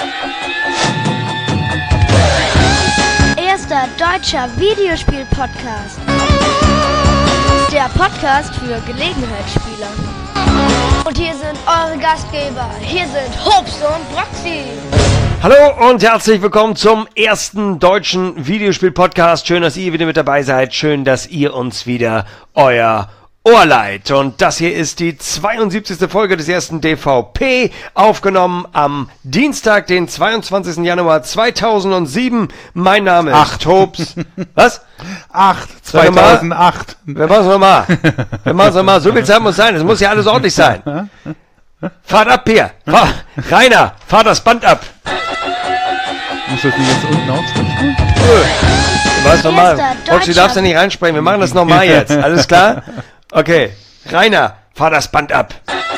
Erster deutscher Videospiel-Podcast. Der Podcast für Gelegenheitsspieler. Und hier sind eure Gastgeber. Hier sind Hobbs und Broxy. Hallo und herzlich willkommen zum ersten deutschen Videospiel-Podcast. Schön, dass ihr wieder mit dabei seid. Schön, dass ihr uns wieder euer Ohr leiht. Und das hier ist die 72. Folge des ersten DVP, aufgenommen am Dienstag, den 22. Januar 2007. Mein Name ist Hobbs. Was? 2008. Wir machen es nochmal. So viel Zeit muss sein. Es muss ja alles ordentlich sein. Fahrt ab hier. Rainer, fahr das Band ab. Muss das nicht jetzt unten aufsprechen? Du warst nochmal. Roxy, darfst du nicht reinsprechen. Wir machen das nochmal jetzt. Alles klar? Okay. Rainer, fahr das Band ab.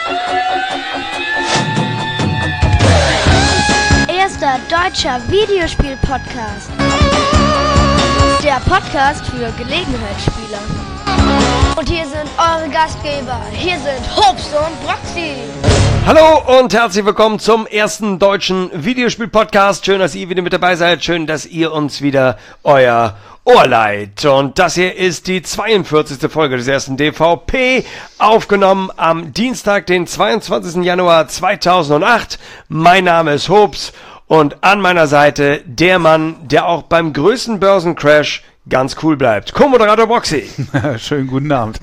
Erster deutscher Videospiel-Podcast. Der Podcast für Gelegenheitsspieler. Und hier sind eure Gastgeber. Hier sind Hobbs und Broxy. Hallo und herzlich willkommen zum ersten deutschen Videospiel-Podcast. Schön, dass ihr wieder mit dabei seid. Schön, dass ihr uns wieder euer Ohr leiht. Und das hier ist die 42. Folge des ersten DVP, aufgenommen am Dienstag, den 22. Januar 2008. Mein Name ist Hobbs und an meiner Seite der Mann, der auch beim größten Börsencrash ganz cool bleibt. Co-Moderator Broxy. Schönen guten Abend.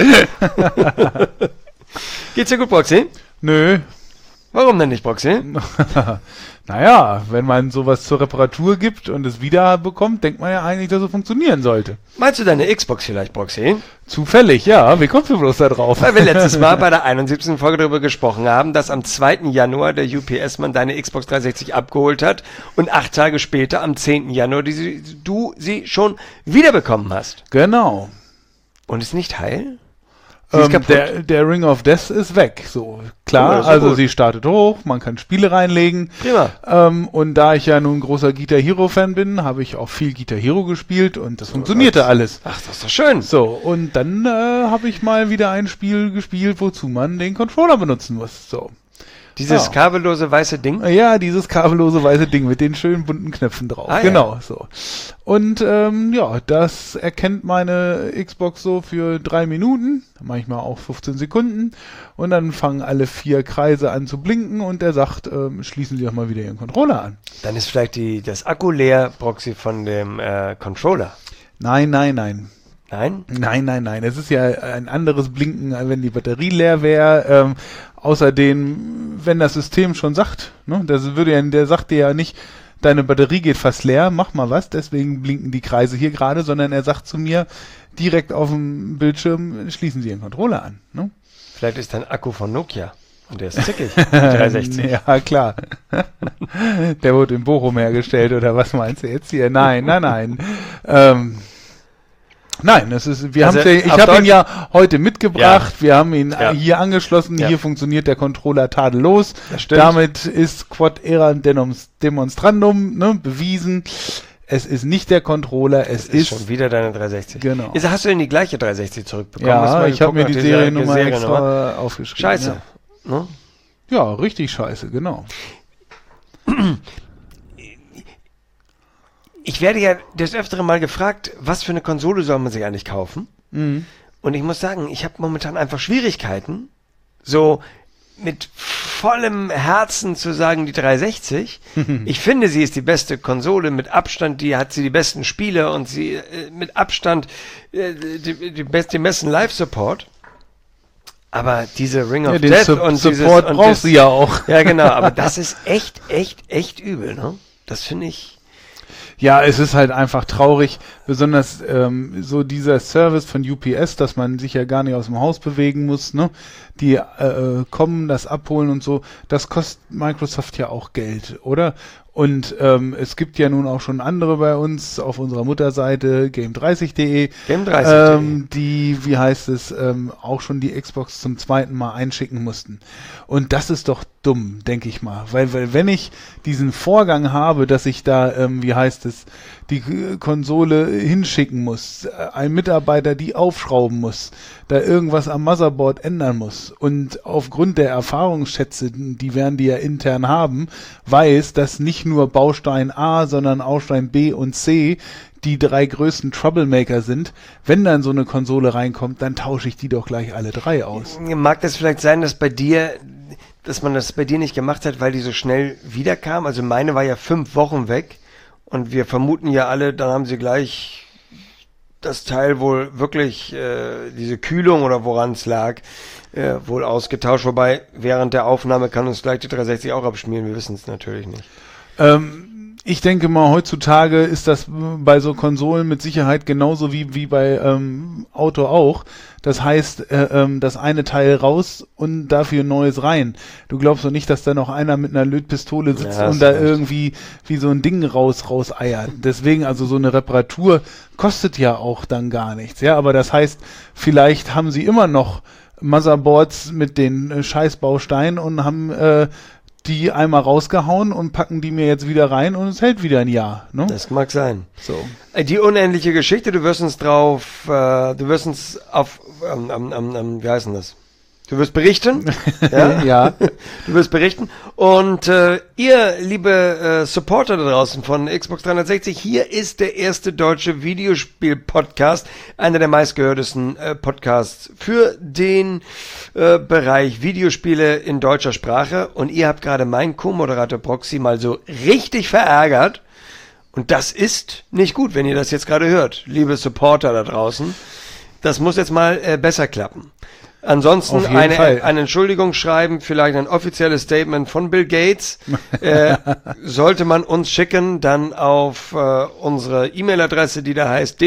Geht's dir gut, Broxy? Nö. Warum denn nicht, Broxy? Naja, wenn man sowas zur Reparatur gibt und es wieder bekommt, denkt man ja eigentlich, dass es funktionieren sollte. Meinst du deine Xbox vielleicht, Broxy? Zufällig, ja. Wie kommst du bloß da drauf? Weil wir letztes Mal bei der 71. Folge darüber gesprochen haben, dass am 2. Januar der UPS-Mann deine Xbox 360 abgeholt hat und 8 Tage später, am 10. Januar, du sie schon wiederbekommen hast. Genau. Und ist nicht heil? Sie ist kaputt. Der Ring of Death ist weg. So, klar, cool, also gut. sie startet hoch, man kann Spiele reinlegen. Prima. Und da ich ja nun großer Guitar Hero Fan bin, habe ich auch viel Guitar Hero gespielt und das funktionierte alles. Ach, das ist doch schön. So, und dann habe ich mal wieder ein Spiel gespielt, wozu man den Controller benutzen muss. So. Dieses kabellose weiße Ding? Ja, dieses kabellose weiße Ding mit den schönen bunten Knöpfen drauf. Ah, genau, ja. So. Und das erkennt meine Xbox so für 3 Minuten, manchmal auch 15 Sekunden. Und dann fangen alle 4 Kreise an zu blinken und er sagt, schließen Sie doch mal wieder Ihren Controller an. Dann ist vielleicht das Akku leer, Proxy, von dem Controller. Nein. Nein? Nein. Es ist ja ein anderes Blinken, wenn die Batterie leer wäre. Außerdem, wenn das System schon sagt, ne, der sagt dir ja nicht, deine Batterie geht fast leer, mach mal was, deswegen blinken die Kreise hier gerade, sondern er sagt zu mir direkt auf dem Bildschirm, schließen Sie Ihren Controller an. Ne? Vielleicht ist dein Akku von Nokia und der ist zickig. 360. Ja, klar. Der wurde in Bochum hergestellt, oder was meinst du jetzt hier? Nein. Nein, ich habe ihn ja heute mitgebracht, wir haben ihn hier angeschlossen, hier funktioniert der Controller tadellos, damit ist Quod eram demonstrandum, bewiesen, es ist nicht der Controller, es ist schon wieder deine 360. Genau. Hast du denn die gleiche 360 zurückbekommen? Ja, ich habe mir die Seriennummer extra aufgeschrieben. Scheiße. Ja. Ne? Ja, richtig scheiße, genau. Ich werde ja des Öfteren mal gefragt, was für eine Konsole soll man sich eigentlich kaufen? Mhm. Und ich muss sagen, ich habe momentan einfach Schwierigkeiten, so mit vollem Herzen zu sagen, die 360. Ich finde, sie ist die beste Konsole mit Abstand, die hat die besten Spiele und sie mit Abstand den besten Live-Support. Aber diese Ring of Death und Support braucht sie ja auch. Ja, genau, aber das ist echt übel, ne? Das finde ich. Ja, es ist halt einfach traurig, besonders so dieser Service von UPS, dass man sich ja gar nicht aus dem Haus bewegen muss, ne? Die kommen, das abholen und so, das kostet Microsoft ja auch Geld, oder? Und es gibt ja nun auch schon andere bei uns auf unserer Mutterseite game30.de, die, wie heißt es, auch schon die Xbox zum 2. Mal einschicken mussten. Und das ist doch dumm, denke ich mal. Weil wenn ich diesen Vorgang habe, dass ich da, wie heißt es, die Konsole hinschicken muss, ein Mitarbeiter die aufschrauben muss, da irgendwas am Motherboard ändern muss aus und aufgrund der Erfahrungsschätze, die werden die ja intern haben, weiß, dass nicht nur Baustein A, sondern Baustein B und C die 3 größten Troublemaker sind. Wenn dann so eine Konsole reinkommt, dann tausche ich die doch gleich alle 3 aus. Mag das vielleicht sein, dass man das bei dir nicht gemacht hat, weil die so schnell wiederkam? Also meine war ja 5 Wochen weg und wir vermuten ja alle, dann haben sie gleich das Teil wohl wirklich, diese Kühlung oder woran es lag, wohl ausgetauscht. Wobei, während der Aufnahme kann uns gleich die 360 auch abschmieren. Wir wissen es natürlich nicht. Ich denke mal, heutzutage ist das bei so Konsolen mit Sicherheit genauso wie bei Auto auch. Das heißt, das eine Teil raus und dafür ein neues rein. Du glaubst doch nicht, dass da noch einer mit einer Lötpistole sitzt und da irgendwie wie so ein Ding rauseiert. Deswegen, also so eine Reparatur kostet ja auch dann gar nichts. Ja, aber das heißt, vielleicht haben sie immer noch Motherboards mit den Scheißbausteinen und haben die einmal rausgehauen und packen die mir jetzt wieder rein und es hält wieder ein Jahr. Ne? Das mag sein. So. Die unendliche Geschichte, du wirst uns wie heißt denn das? Du wirst berichten. Ja? Ja. Du wirst berichten. Und ihr, liebe Supporter da draußen von Xbox 360, hier ist der erste deutsche Videospiel-Podcast, einer der meistgehörtesten Podcasts für den Bereich Videospiele in deutscher Sprache. Und ihr habt gerade meinen Co-Moderator Proxy mal so richtig verärgert. Und das ist nicht gut, wenn ihr das jetzt gerade hört, liebe Supporter da draußen. Das muss jetzt mal besser klappen. Ansonsten eine Entschuldigung schreiben, vielleicht ein offizielles Statement von Bill Gates. Sollte man uns schicken, dann auf unsere E-Mail-Adresse, die da heißt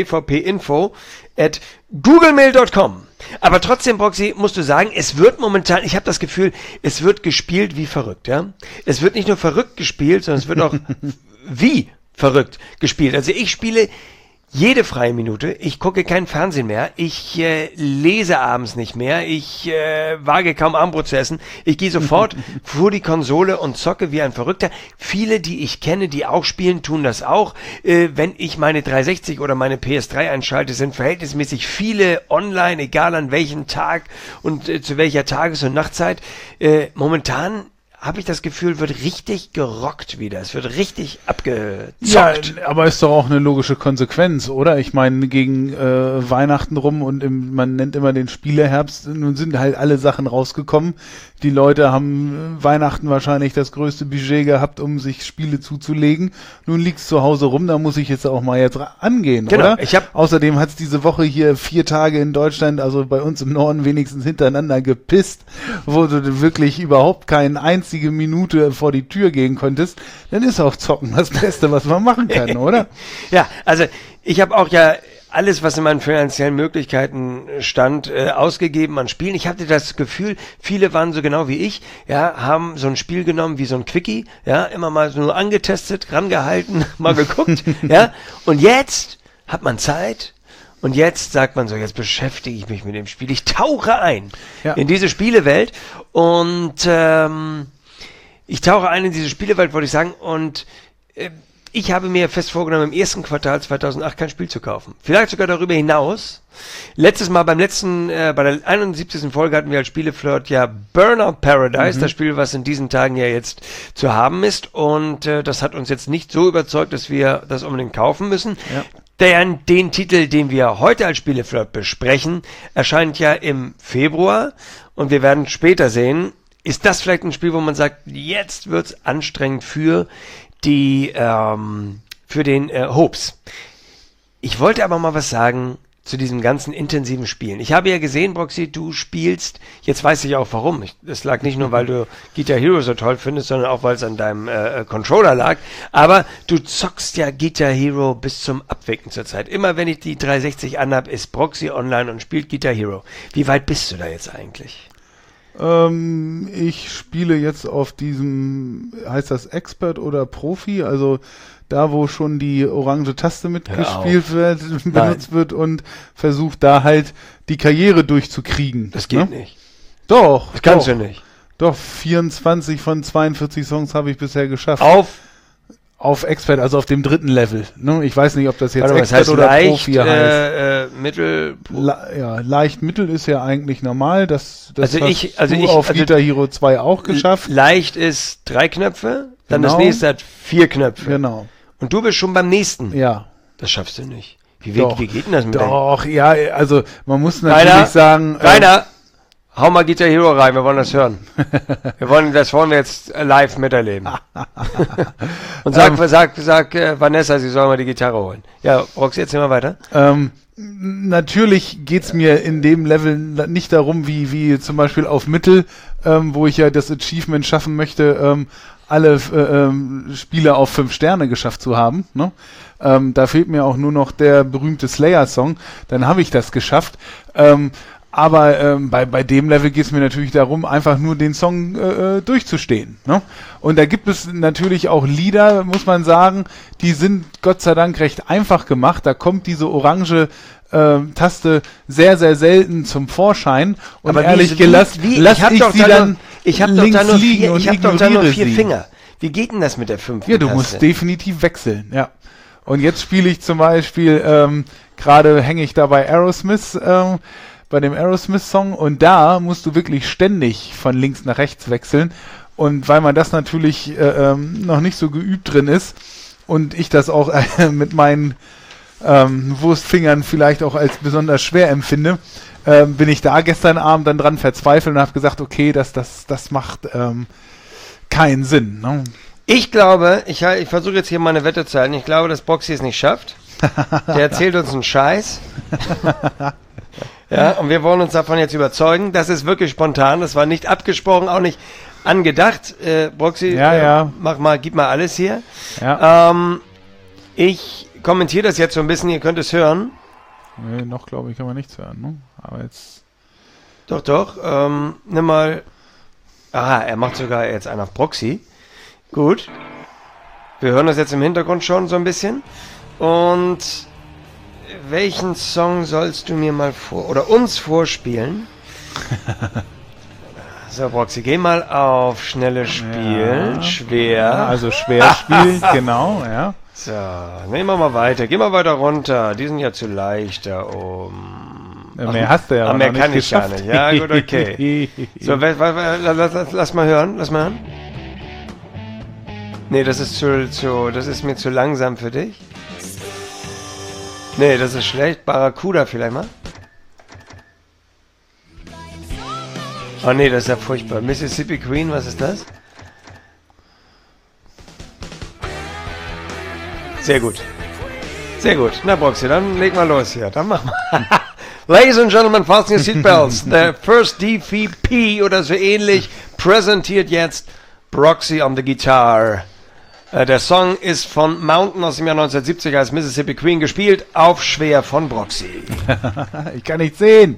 dvpinfo@googlemail.com. Aber trotzdem, Proxy, musst du sagen, es wird momentan, ich habe das Gefühl, es wird gespielt wie verrückt, ja. Es wird nicht nur verrückt gespielt, sondern es wird auch wie verrückt gespielt. Also ich spiele jede freie Minute, ich gucke kein Fernsehen mehr, ich lese abends nicht mehr, ich wage kaum Abendbrot zu essen, ich gehe sofort vor die Konsole und zocke wie ein Verrückter. Viele, die ich kenne, die auch spielen, tun das auch. Wenn ich meine 360 oder meine PS3 einschalte, sind verhältnismäßig viele online, egal an welchem Tag und zu welcher Tages- und Nachtzeit. Momentan habe ich das Gefühl, wird richtig gerockt wieder. Es wird richtig abgezockt. Ja, aber ist doch auch eine logische Konsequenz, oder? Ich meine, gegen Weihnachten rum und man nennt immer den Spieleherbst, nun sind halt alle Sachen rausgekommen. Die Leute haben Weihnachten wahrscheinlich das größte Budget gehabt, um sich Spiele zuzulegen. Nun liegt's zu Hause rum, da muss ich jetzt auch mal jetzt angehen, genau, oder? Außerdem hat's diese Woche hier 4 Tage in Deutschland, also bei uns im Norden wenigstens hintereinander gepisst, wo du wirklich überhaupt keine einzige Minute vor die Tür gehen konntest. Dann ist auch Zocken das Beste, was man machen kann, oder? Ja, also ich habe auch ja alles, was in meinen finanziellen Möglichkeiten stand, ausgegeben an Spielen. Ich hatte das Gefühl, viele waren so genau wie ich, ja, haben so ein Spiel genommen wie so ein Quickie, ja, immer mal so nur angetestet, rangehalten, mal geguckt, ja, und jetzt hat man Zeit und jetzt sagt man so, jetzt beschäftige ich mich mit dem Spiel. Ich tauche ein in diese Spielewelt und ich tauche ein in diese Spielewelt, wollte ich sagen, und ich habe mir fest vorgenommen, im ersten Quartal 2008 kein Spiel zu kaufen. Vielleicht sogar darüber hinaus. Letztes Mal, bei der 71. Folge hatten wir als Spieleflirt ja Burnout Paradise, das Spiel, was in diesen Tagen ja jetzt zu haben ist. Und das hat uns jetzt nicht so überzeugt, dass wir das unbedingt kaufen müssen. Ja. Den Titel, den wir heute als Spieleflirt besprechen, erscheint ja im Februar. Und wir werden später sehen, ist das vielleicht ein Spiel, wo man sagt, jetzt wird's anstrengend für den Hopes. Ich wollte aber mal was sagen zu diesem ganzen intensiven Spielen. Ich habe ja gesehen, Proxy, du spielst, jetzt weiß ich auch warum. Das lag nicht nur, weil du Guitar Hero so toll findest, sondern auch, weil es an deinem Controller lag. Aber du zockst ja Guitar Hero bis zum Abwicken zurzeit. Immer wenn ich die 360 anhab, ist Proxy online und spielt Guitar Hero. Wie weit bist du da jetzt eigentlich? Ich spiele jetzt auf diesem, heißt das Expert oder Profi, also da, wo schon die orange Taste benutzt wird und versucht da halt die Karriere durchzukriegen. Das geht nicht. Doch. Das kannst du nicht. Doch, 24 von 42 Songs habe ich bisher geschafft. auf Expert, also auf dem 3. Level. Ne? Ich weiß nicht, ob das jetzt Warte mal, Expert das heißt oder leicht, Profi heißt. Mittel. Ja, leicht Mittel ist ja eigentlich normal. Das Also hast du auf Guitar Hero 2 auch geschafft. Leicht ist 3 Knöpfe, dann Genau. das nächste hat 4 Knöpfe. Genau. Und du bist schon beim nächsten. Ja. Das schaffst du nicht. Wie geht denn das mit Doch, ja, also man muss natürlich Rainer, sagen... Rainer, hau mal Guitar Hero rein, wir wollen das hören. Das wollen wir jetzt live miterleben. Und sag Vanessa, sie soll mal die Gitarre holen. Ja, Roxy, erzähl mal weiter. Natürlich geht's mir in dem Level nicht darum, wie zum Beispiel auf Mittel, wo ich ja das Achievement schaffen möchte, alle Spiele auf 5 Sterne geschafft zu haben. Ne? Da fehlt mir auch nur noch der berühmte Slayer-Song. Dann habe ich das geschafft. Aber bei dem Level geht es mir natürlich darum, einfach nur den Song durchzustehen. Ne? Und da gibt es natürlich auch Lieder, muss man sagen, die sind Gott sei Dank recht einfach gemacht. Da kommt diese orange Taste sehr, sehr selten zum Vorschein. Und aber ehrlich gelassen, ich habe doch da nur 4 Finger. Wie geht denn das mit der 5. Ja, du musst definitiv wechseln, ja. Und jetzt spiele ich zum Beispiel, gerade hänge ich da bei Aerosmith, bei dem Aerosmith-Song, und da musst du wirklich ständig von links nach rechts wechseln. Und weil man das natürlich noch nicht so geübt drin ist und ich das auch mit meinen Wurstfingern vielleicht auch als besonders schwer empfinde, bin ich da gestern Abend dann dran verzweifelt und habe gesagt, okay, das macht keinen Sinn. Ne? Ich glaube, ich versuche jetzt hier mal eine Wette zu halten, ich glaube, dass Boxy es nicht schafft. Der erzählt uns einen Scheiß. Ja, und wir wollen uns davon jetzt überzeugen. Das ist wirklich spontan, das war nicht abgesprochen, auch nicht angedacht. Boxy, gib mal alles hier. Ja. Ich kommentiere das jetzt so ein bisschen, ihr könnt es hören. Nee, noch glaube ich kann man nichts hören, ne? Aber jetzt... Doch, nimm mal... Aha, er macht sogar jetzt einen auf Proxy. Gut. Wir hören das jetzt im Hintergrund schon so ein bisschen. Und welchen Song sollst du mir mal uns vorspielen? So, Proxy, geh mal auf schnelle Spielen. Ja, schwer. Ja, also schwer spielen, genau, ja. So, nehmen wir mal weiter. Geh mal weiter runter. Die sind ja zu leicht da oben. Ja, mehr hast du ja mehr noch kann nicht ich gar nicht. Ja, gut, okay. So, lass mal hören. Nee, das ist mir zu langsam für dich. Nee, das ist schlecht. Barracuda vielleicht mal. Oh nee, das ist ja furchtbar. Mississippi Queen, was ist das? Sehr gut. Sehr gut. Na, Boxy, dann leg mal los hier. Dann machen wir. Ladies and Gentlemen, fasten your seatbelts. The first DVP oder so ähnlich präsentiert jetzt Proxy on the Guitar. Der Song ist von Mountain aus dem Jahr 1970 als Mississippi Queen gespielt, auf schwer von Proxy. Ich kann nicht sehen.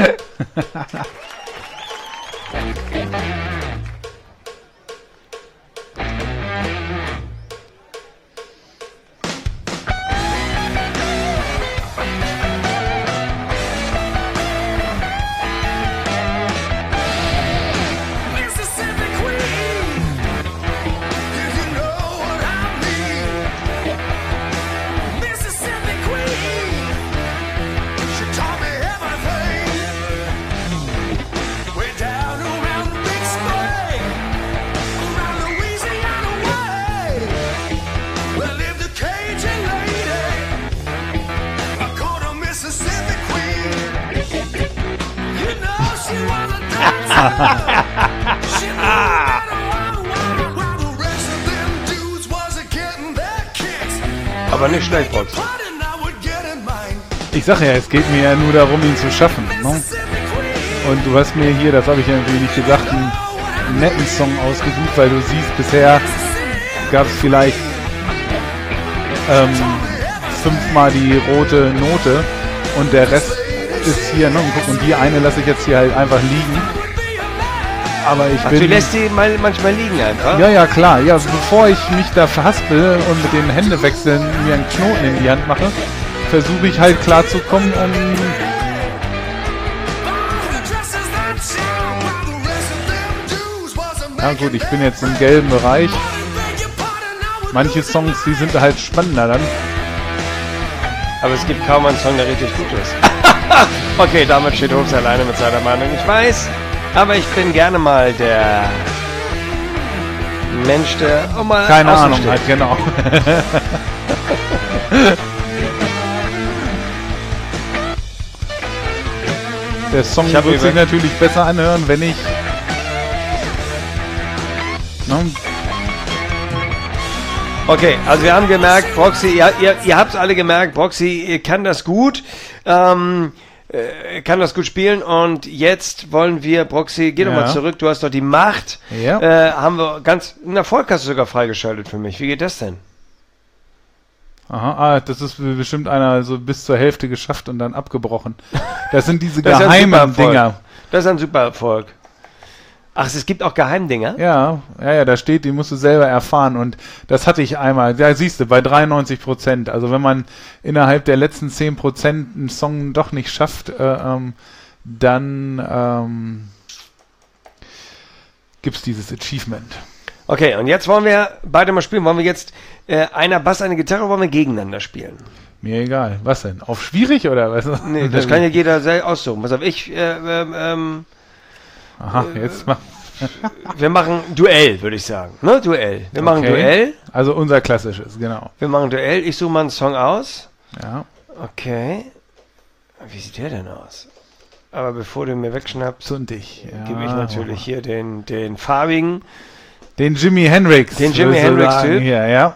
Aber nicht schlecht, Box. Ich sag ja, es geht mir ja nur darum, ihn zu schaffen. Ne? Und du hast mir hier, das habe ich ja irgendwie nicht gesagt, einen netten Song ausgesucht, weil du siehst, bisher gab es vielleicht 5-mal die rote Note und der Rest ist hier, ne? Und guck, und die eine lasse ich jetzt hier halt einfach liegen. Aber du lässt die manchmal liegen einfach? Ja, klar. Ja, bevor ich mich da verhaspel und mit den Händewechseln mir einen Knoten in die Hand mache, versuche ich halt klar zu kommen, Ja gut, ich bin jetzt im gelben Bereich. Manche Songs, die sind halt spannender dann. Aber es gibt kaum einen Song, der richtig gut ist. Okay, damit steht Hobbs alleine mit seiner Meinung. Ich weiß, aber ich bin gerne mal der Mensch, der auch mal Keine außen Ahnung steht. halt, genau. Der Song Ich hab wird sich über- natürlich besser anhören, wenn ich... Ne? Okay, also wir haben gemerkt, Broxy, ihr habt es alle gemerkt, Broxy kann das gut, kann das gut spielen und jetzt wollen wir, Broxy, geh doch Ja. mal zurück, du hast doch die Macht, Ja. haben wir ganz, einen Erfolg hast du sogar freigeschaltet für mich, wie geht das denn? Aha, das ist bestimmt einer so bis zur Hälfte geschafft und dann abgebrochen. Das sind diese Das ist ein geheimen Supererfolg. Dinger. Das ist ein super Erfolg. Ach, es gibt auch Geheimdinger? Ja, da steht, die musst du selber erfahren und das hatte ich einmal. Ja, siehst du, bei 93%. Also wenn man innerhalb der letzten 10% einen Song doch nicht schafft, dann gibt's dieses Achievement. Okay, und jetzt wollen wir beide mal spielen. Wollen wir jetzt einer Bass, eine Gitarre, wollen wir gegeneinander spielen? Mir egal. Was denn? Auf schwierig oder was? Nee, das kann ja jeder selbst aussuchen. Pass auf, Aha, jetzt mal. wir machen Duell, würde ich sagen. Ne, Duell. Wir machen Okay. Duell. Also unser klassisches, genau. Wir machen Duell. Ich suche mal einen Song aus. Ja. Okay. Wie sieht der denn aus? Aber bevor du mir wegschnappst, Und ich. Ja. gebe ich natürlich hier den farbigen. Den Jimi Hendrix. Den Jimi würde ich Hendrix sagen Typ. hier, ja.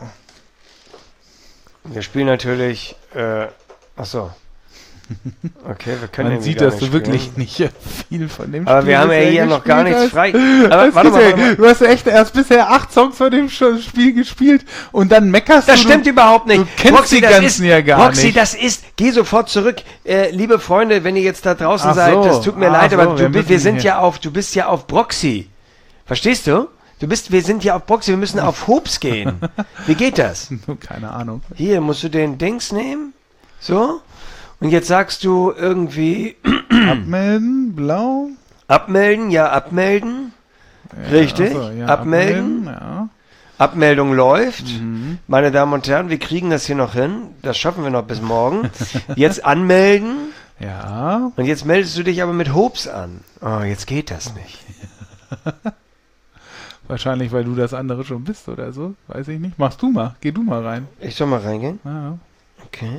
Wir spielen natürlich. Achso. Okay, wir können Man irgendwie sieht, gar dass du nicht wirklich spielen. nicht viel von dem Aber wir haben ja bisher hier noch gar gespielt nichts hast. frei. Aber Das warte ist ja- mal. Du hast ja echt erst bisher 8 Songs von dem Spiel gespielt und dann meckerst Das du. stimmt überhaupt nicht. Du kennst die das ganzen ist, ja gar Roxy, nicht. das ist, geh sofort zurück. Liebe Freunde, wenn ihr jetzt da draußen Ach seid, so. das tut mir Ach leid, so, aber wir du müssen hier- bist ja auf Broxy. Verstehst du? Wir sind ja auf Broxy, wir müssen auf Hobbs gehen. Wie geht das? Keine Ahnung. Hier, musst du den Dings nehmen. So. Und jetzt sagst du irgendwie Abmelden, blau. abmelden, ja, abmelden. Richtig, Ach so, ja, abmelden. Ja. Abmeldung läuft. Mhm. Meine Damen und Herren, wir kriegen das hier noch hin. Das schaffen wir noch bis morgen. Jetzt anmelden. Ja. Und jetzt meldest du dich aber mit Hobbs an. Oh, jetzt geht das nicht. Wahrscheinlich, weil du das andere schon bist oder so. Weiß ich nicht. Machst du mal. Geh du mal rein. Ich soll mal reingehen. Ja. Okay.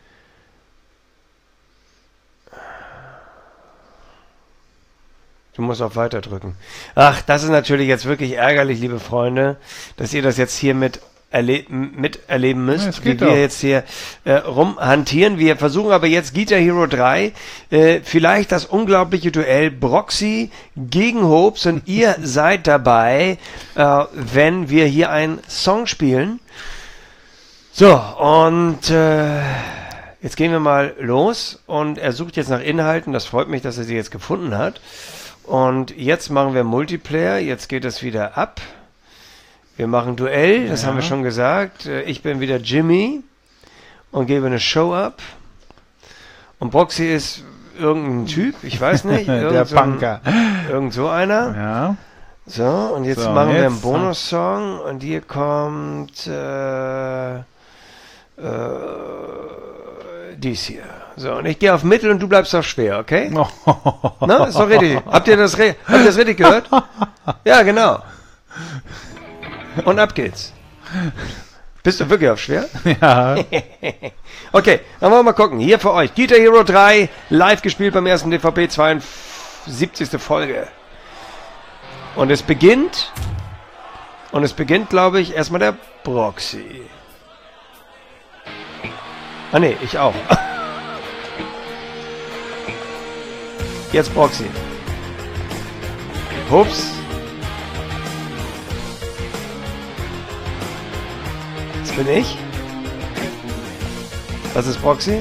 Du musst auf Weiter drücken. Ach, das ist natürlich jetzt wirklich ärgerlich, liebe Freunde, dass ihr das jetzt hier miterleben müsst, Ja, es wie geht wir doch. jetzt hier rumhantieren. Wir versuchen aber jetzt Guitar Hero 3, vielleicht das unglaubliche Duell Broxy gegen Hobbs und ihr seid dabei, wenn wir hier einen Song spielen. So, und jetzt gehen wir mal los und er sucht jetzt nach Inhalten. Das freut mich, dass er sie jetzt gefunden hat. Und jetzt machen wir Multiplayer. Jetzt geht es wieder ab. Wir machen Duell, das Ja. haben wir schon gesagt. Ich bin wieder Jimmy und gebe eine Show ab. Und Broxy ist irgendein Typ, ich weiß nicht. Der Punker. Irgend so einer. Ja. So, und jetzt So, machen wir einen jetzt- Bonussong und hier kommt dies hier. So, und ich gehe auf Mittel und du bleibst auf schwer, okay? Na, ist doch richtig. Habt ihr das richtig gehört? Ja, genau. Und ab geht's. Bist du wirklich auf schwer? Ja. Okay, dann wollen wir mal gucken. Hier für euch. Guitar Hero 3, live gespielt beim ersten DVP, 72. Folge. Und es beginnt, glaube ich, erstmal der Broxy. Ah ne, ich auch. Jetzt Broxy. Ups. Jetzt bin ich. Das ist Broxy.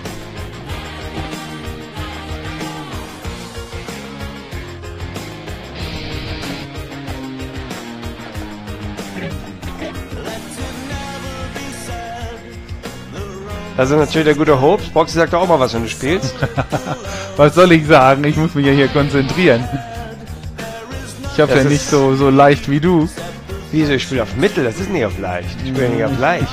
Das ist natürlich der gute Hobbs. Broxy sagt doch auch mal was, wenn du spielst. Was soll ich sagen? Ich muss mich ja hier konzentrieren. Ich hab's Das ja ist- nicht so leicht wie du. Wieso? Ich spiele auf Mittel, das ist nicht auf leicht. Ich spiele nicht auf leicht.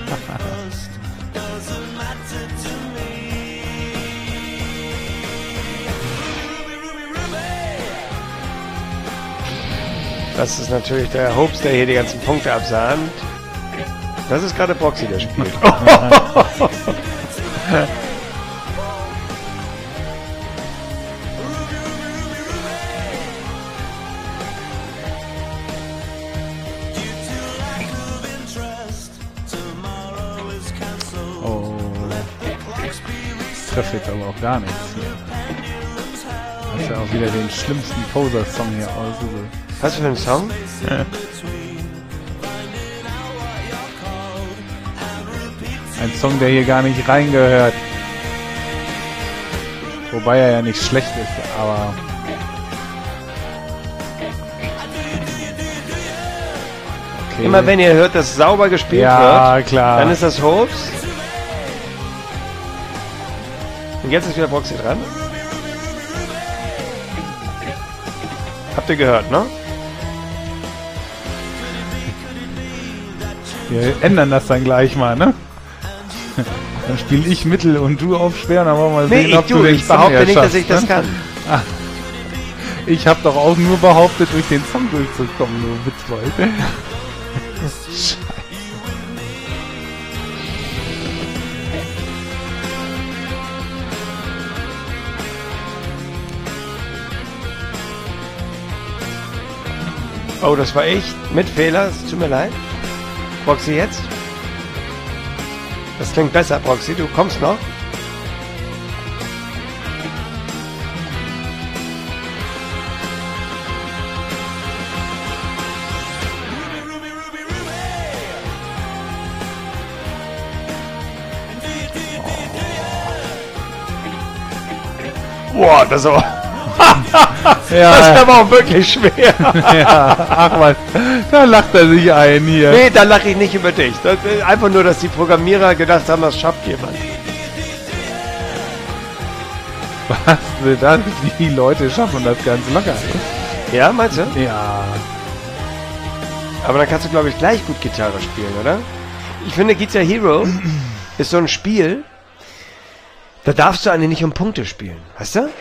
Das ist natürlich der Hopes, der hier die ganzen Punkte absahnt. Das ist gerade Proxy, der spielt. Oh. Ich treffe jetzt aber auch gar nichts hier. Das ist ja auch wieder den schlimmsten Poser-Song hier ausgesucht. Was für ein Song? Ein Song, der hier gar nicht reingehört. Wobei er ja nicht schlecht ist, aber... Okay. Immer wenn ihr hört, dass sauber gespielt wird, klar. dann ist das Hopes. Und jetzt ist wieder Proxy dran. Habt ihr gehört, ne? Wir ändern das dann gleich mal, ne? Dann spiele ich Mittel und du auf schwer, dann wollen wir mal sehen, ob du den ich Song behaupte nicht, dass schaffst, ich das ne? kann. Ich habe doch auch nur behauptet, durch den Song durchzukommen, du Witzbold. Scheiße. Oh, das war ich. Mit Fehler. Es tut mir leid. Proxy jetzt. Das klingt besser, Proxy. Du kommst noch. Boah, das ist aber... Ja, Das ist aber auch wirklich schwer. ja, ach was, da lacht er sich ein hier. Nee, da lache ich nicht über dich. Das ist einfach nur, dass die Programmierer gedacht haben, das schafft jemand. Was will das? Die Leute schaffen das ganz locker. Ja, meinst du? Ja. Aber dann kannst du, glaube ich, gleich gut Gitarre spielen, oder? Ich finde, Guitar Hero ist so ein Spiel, da darfst du eigentlich nicht um Punkte spielen. Weißt du?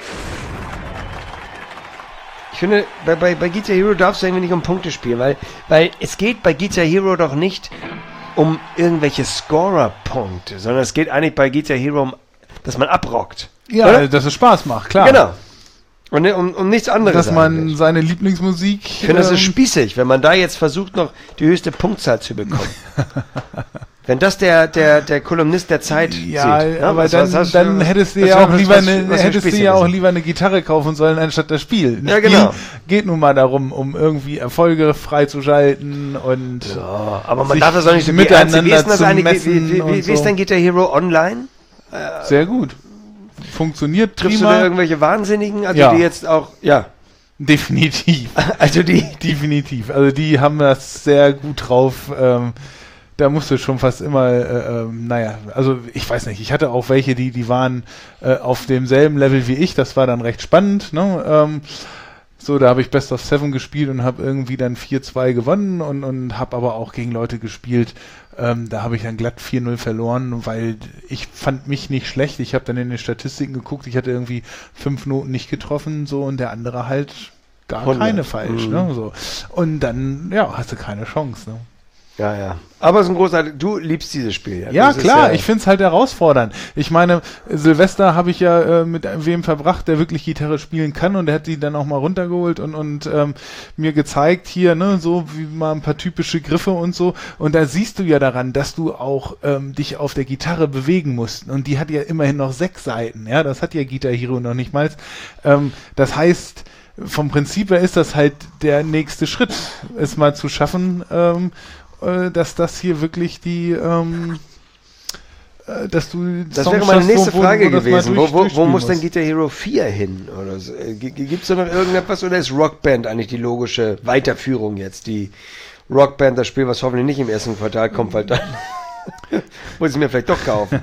Ich finde, bei Guitar Hero darfst du irgendwie nicht um Punkte spielen, weil es geht bei Guitar Hero doch nicht um irgendwelche Scorer-Punkte, sondern es geht eigentlich bei Guitar Hero um, dass man abrockt. Ja, oder? dass es Spaß macht, klar. Genau. Und um nichts anderes. Dass man eigentlich. seine Lieblingsmusik... Ich finde, das ist spießig, wenn man da jetzt versucht, noch die höchste Punktzahl zu bekommen. Wenn das der Kolumnist der Zeit ja, sieht. aber dann hättest du ja auch lieber eine Gitarre kaufen sollen, anstatt das Spiel. Ein Ja, Spiel genau. geht nun mal darum, um irgendwie Erfolge freizuschalten und Ja, aber man sich darf das auch nicht so miteinander wie ist das zu eigentlich? messen Wie und ist so. denn Guitar Hero online? Sehr gut. Funktioniert Triffst du prima. da irgendwelche Wahnsinnigen? Also Ja. die jetzt auch, ja. Definitiv. Also die. Definitiv. Also die haben das sehr gut drauf. Da musst du schon fast immer, naja, also ich weiß nicht, ich hatte auch welche, die waren auf demselben Level wie ich, das war dann recht spannend, ne? So, da habe ich Best of 7 gespielt und habe irgendwie dann 4-2 gewonnen und habe aber auch gegen Leute gespielt, da habe ich dann glatt 4-0 verloren, weil ich fand mich nicht schlecht. Ich habe dann in den Statistiken geguckt, ich hatte irgendwie 5 Noten nicht getroffen, so, und der andere halt gar 100. keine falsch, ne? So. Und dann, ja, hast du keine Chance, ne? Ja, ja. Aber es ist ein großartig. Du liebst dieses Spiel, ja? Ja, Das ist klar, ich finde es halt herausfordernd. Ich meine, Silvester habe ich ja mit wem verbracht, der wirklich Gitarre spielen kann, und der hat die dann auch mal runtergeholt und mir gezeigt hier, ne, so wie mal ein paar typische Griffe und so. Und da siehst du ja daran, dass du auch dich auf der Gitarre bewegen musst. Und die hat ja immerhin noch 6 Seiten, ja, das hat ja Guitar Hero noch nicht mal. Das heißt, vom Prinzip her ist das halt der nächste Schritt, es mal zu schaffen, dass das hier wirklich die, dass du Das Songs wäre meine schaffst, nächste Frage das mal gewesen. Wo durchspielen muss denn musst. Guitar Hero 4 hin? Oder so? Gibt es da noch irgendetwas, oder ist Rockband eigentlich die logische Weiterführung jetzt? Die Rockband, das Spiel, was hoffentlich nicht im ersten Quartal kommt, weil dann Muss ich mir vielleicht doch kaufen.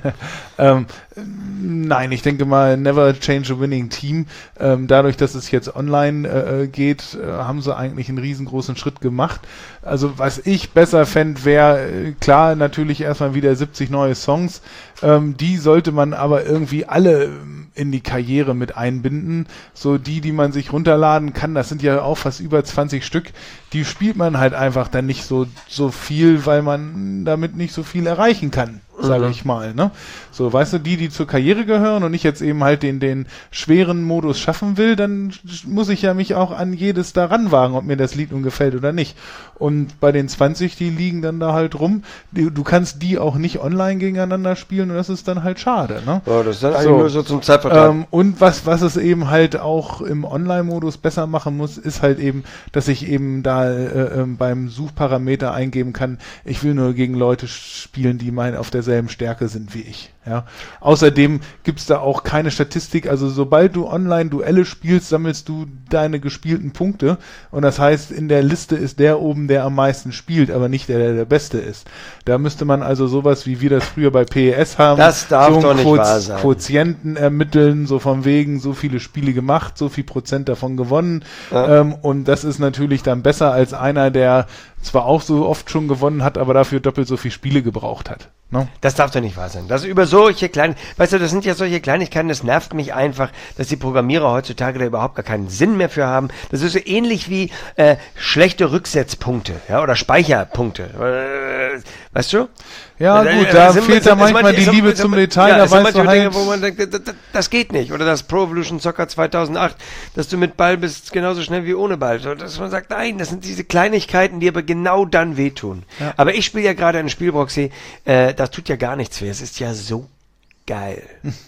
Nein, ich denke mal, never change a winning team. Dadurch, dass es jetzt online geht, haben sie eigentlich einen riesengroßen Schritt gemacht. Also was ich besser fände, wäre klar natürlich erstmal wieder 70 neue Songs. Die sollte man aber irgendwie alle in die Karriere mit einbinden. So die man sich runterladen kann, das sind ja auch fast über 20 Stück. Die spielt man halt einfach dann nicht so viel, weil man damit nicht so viel erreichen kann, sage ich mal, ne? So, weißt du, die zur Karriere gehören und ich jetzt eben halt den schweren Modus schaffen will, dann muss ich ja mich auch an jedes da ranwagen, ob mir das Lied nun gefällt oder nicht. Und bei den 20, die liegen dann da halt rum. Du kannst die auch nicht online gegeneinander spielen und das ist dann halt schade, ne? Ja, das ist dann eigentlich nur so zum Zeitvertreib. Und was es eben halt auch im Online-Modus besser machen muss, ist halt eben, dass ich eben da beim Suchparameter eingeben kann, ich will nur gegen Leute spielen, die auf derselben Stärke sind wie ich. Ja. Außerdem gibt's da auch keine Statistik, also sobald du Online-Duelle spielst, sammelst du deine gespielten Punkte und das heißt, in der Liste ist der oben, der am meisten spielt, aber nicht der Beste ist. Da müsste man also sowas, wie wir das früher bei PES haben, das darf so doch nicht wahr sein. Quotienten ermitteln, so von wegen, so viele Spiele gemacht, so viel Prozent davon gewonnen, und das ist natürlich dann besser als einer, der zwar auch so oft schon gewonnen hat, aber dafür doppelt so viele Spiele gebraucht hat. No? Das darf doch nicht wahr sein. Das über solche weißt du, das sind ja solche Kleinigkeiten, das nervt mich einfach, dass die Programmierer heutzutage da überhaupt gar keinen Sinn mehr für haben. Das ist so ähnlich wie schlechte Rücksetzpunkte, ja, oder Speicherpunkte. Weißt du? Ja, gut, da fehlt da manchmal die Liebe zum Detail, ja, da weißt du halt... Dinge, wo man denkt, das geht nicht. Oder das Pro Evolution Soccer 2008, dass du mit Ball bist genauso schnell wie ohne Ball. Dass man sagt, nein, das sind diese Kleinigkeiten, die aber genau dann wehtun. Ja. Aber ich spiele ja gerade ein Spiel, Broxy, das tut ja gar nichts weh. Es ist ja so geil.